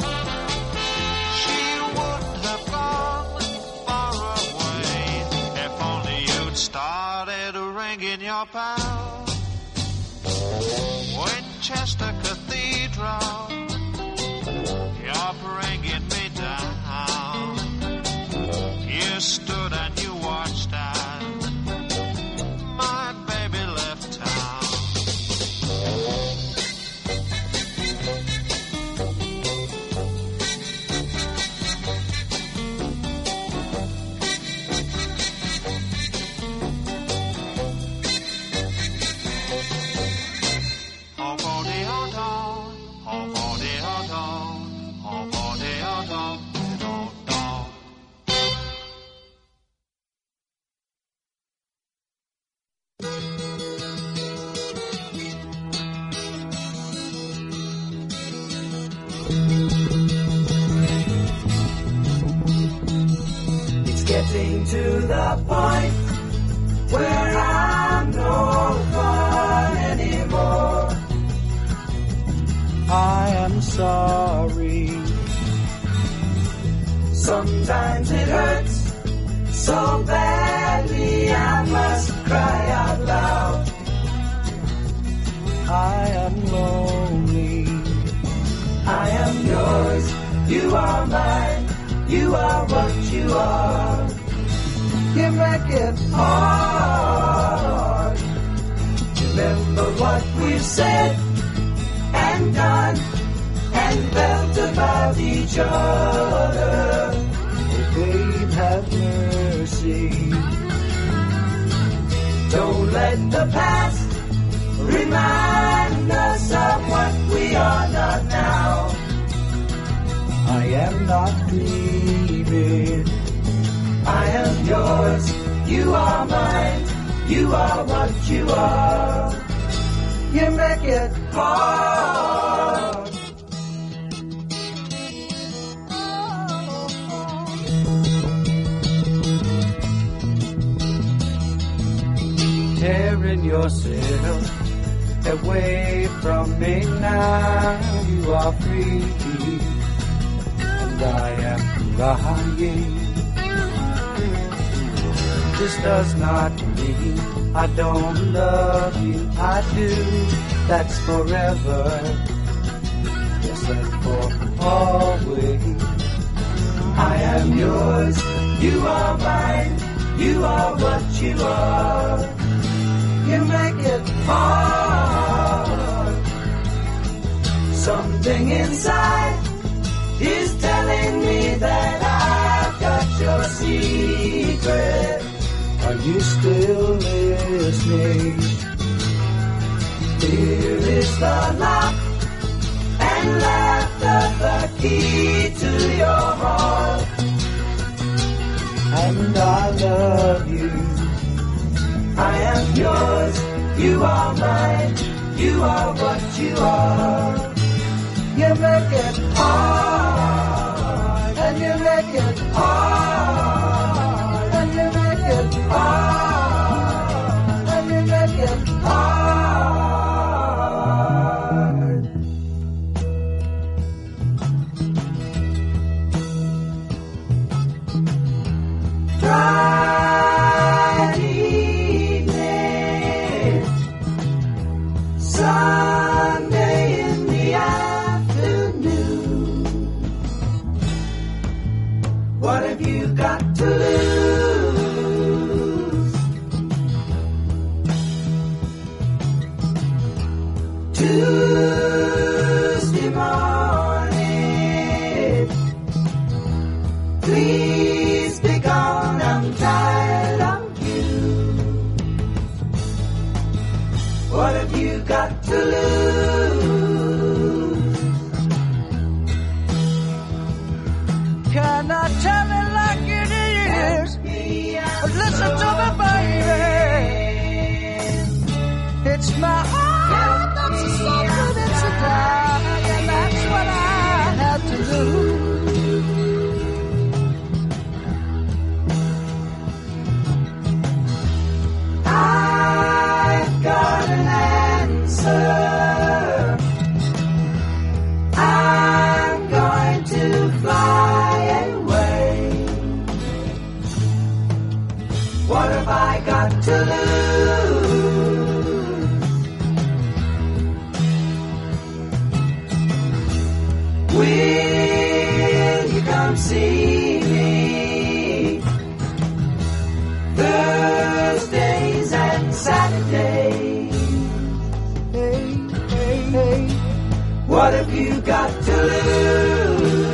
She wouldn't have gone far away if only you'd started ringing your bell. Winchester Cathedral, you're bringing me down. You stood and you watched as my baby left town. It's getting to the point where I'm no fun anymore. I am sorry. Sometimes it hurts so badly I must cry out loud. I am lonely. I am yours. You are mine. You are what you are. You make it hard. Remember what we've said and done and felt about each other. Oh, babe, have mercy. Don't let the past remind us of what we are not now. I am not dreaming. I am yours. You are mine. You are what you are. You make it hard. Tearing yourself away from me now. You are free. And I am crying. This does not mean I don't love you. I do. That's forever. Yes, and for always. I am yours. You are mine. You are what you are. You make it hard. Something inside is telling me that I've got your secret. Are you still listening? Here is the lock and laughter, the key to your heart. And I love you. I am yours. You are mine. You are what you are. You make it hard, and you make it hard, and you make it hard, and you make it hard. Friday evening, Sunday in the afternoon. What have you got to lose? Tuesday morning, please be gone, I'm tired of you. What have you got to lose? Can I tell it like it is? But listen to me, baby. It's my heart that's a suffering, it's a die, and that's what I have to do. I've got an answer. I'm going to fly away. What have I got to lose? Will you come see me Thursdays and Saturdays? Hey, hey, hey. What have you got to lose?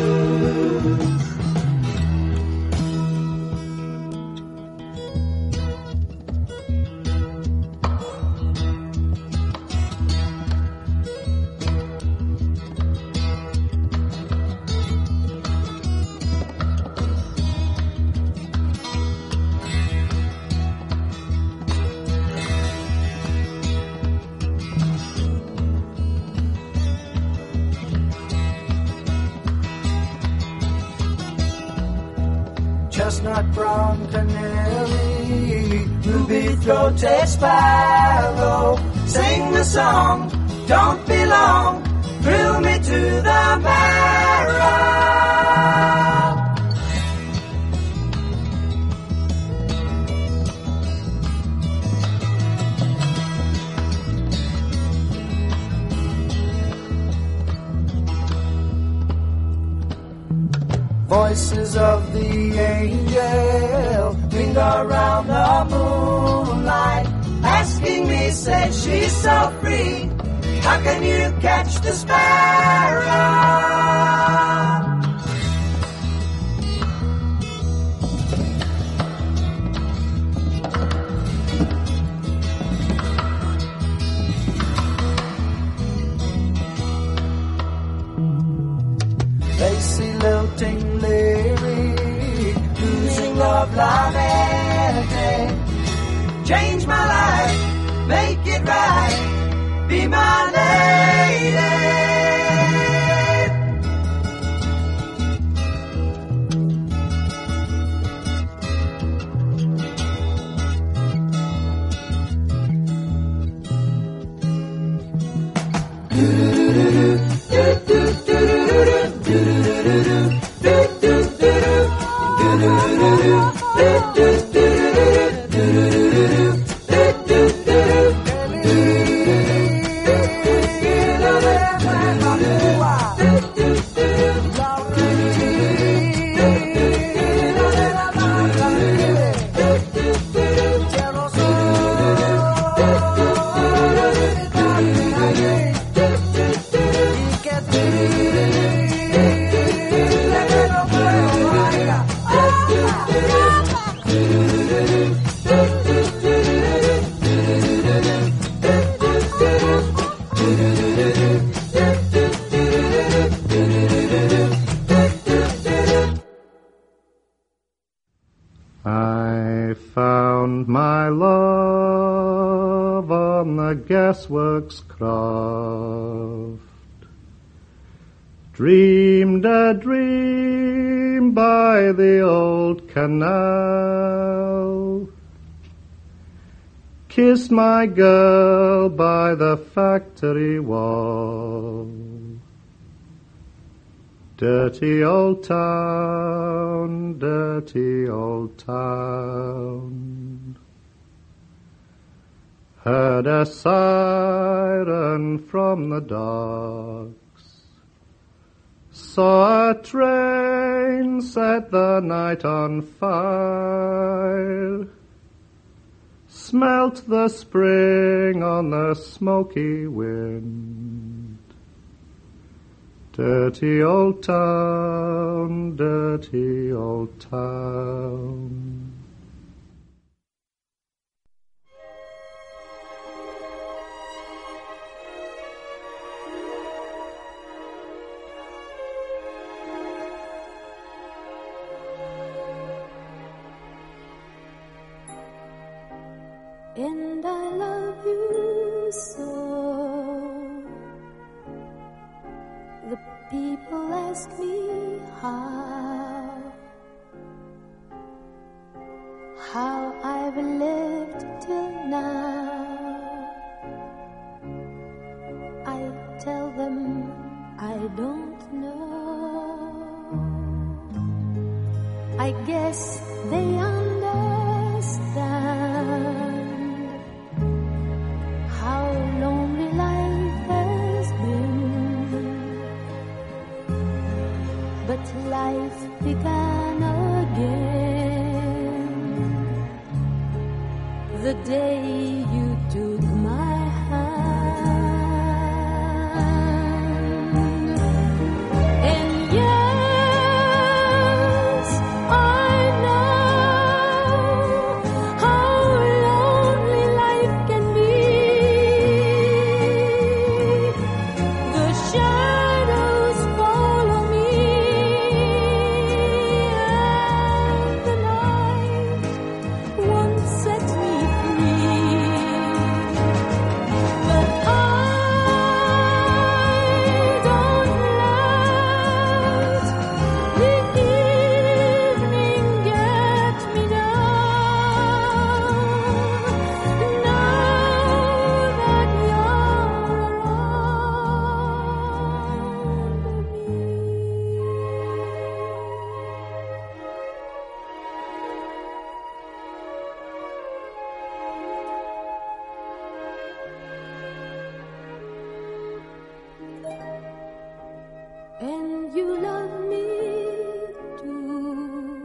Chestnut brown canary, ruby-throated sparrow, sing the song, don't be long, thrill me to the marrow. Voices of the angel ring around the moonlight, asking me, say she's so free, how can you catch the sparrow? Lacy lilting lyric, losing love lamented. Change my life, make it right, be my lady. glassworks craft. Dreamed a dream by the old canal. Kissed my girl by the factory wall. Dirty old town, dirty old town. Heard a siren from the docks. Saw a train set the night on fire. Smelt the spring on the smoky wind. Dirty old town, dirty old town. And I love you so. The people ask me how I've lived till now. I tell them I don't know. I guess they understand how lonely life has been. But life began again the day you took my hand. And yes, I know how lonely life can be. The shadows follow me, and the night won't set me free. But I don't let the evening get me down. Now that you're around me. And you love me too.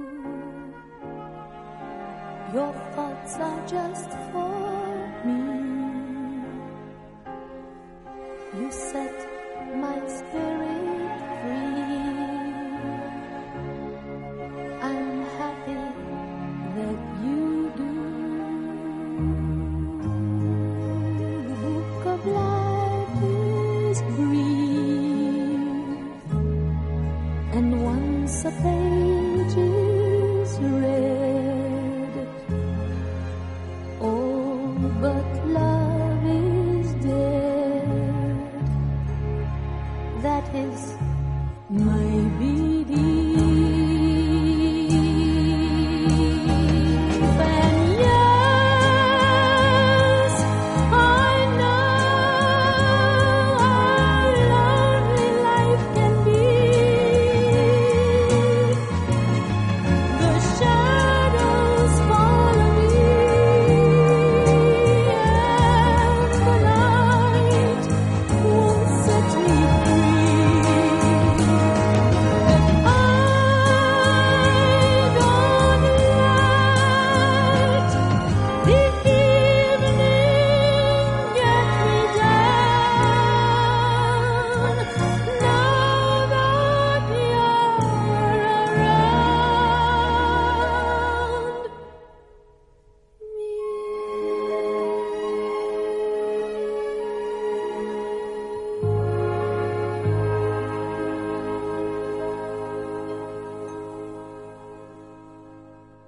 Your thoughts are just for me. You set my spirit free. I'm happy that you do. The book of life is brief, and once a page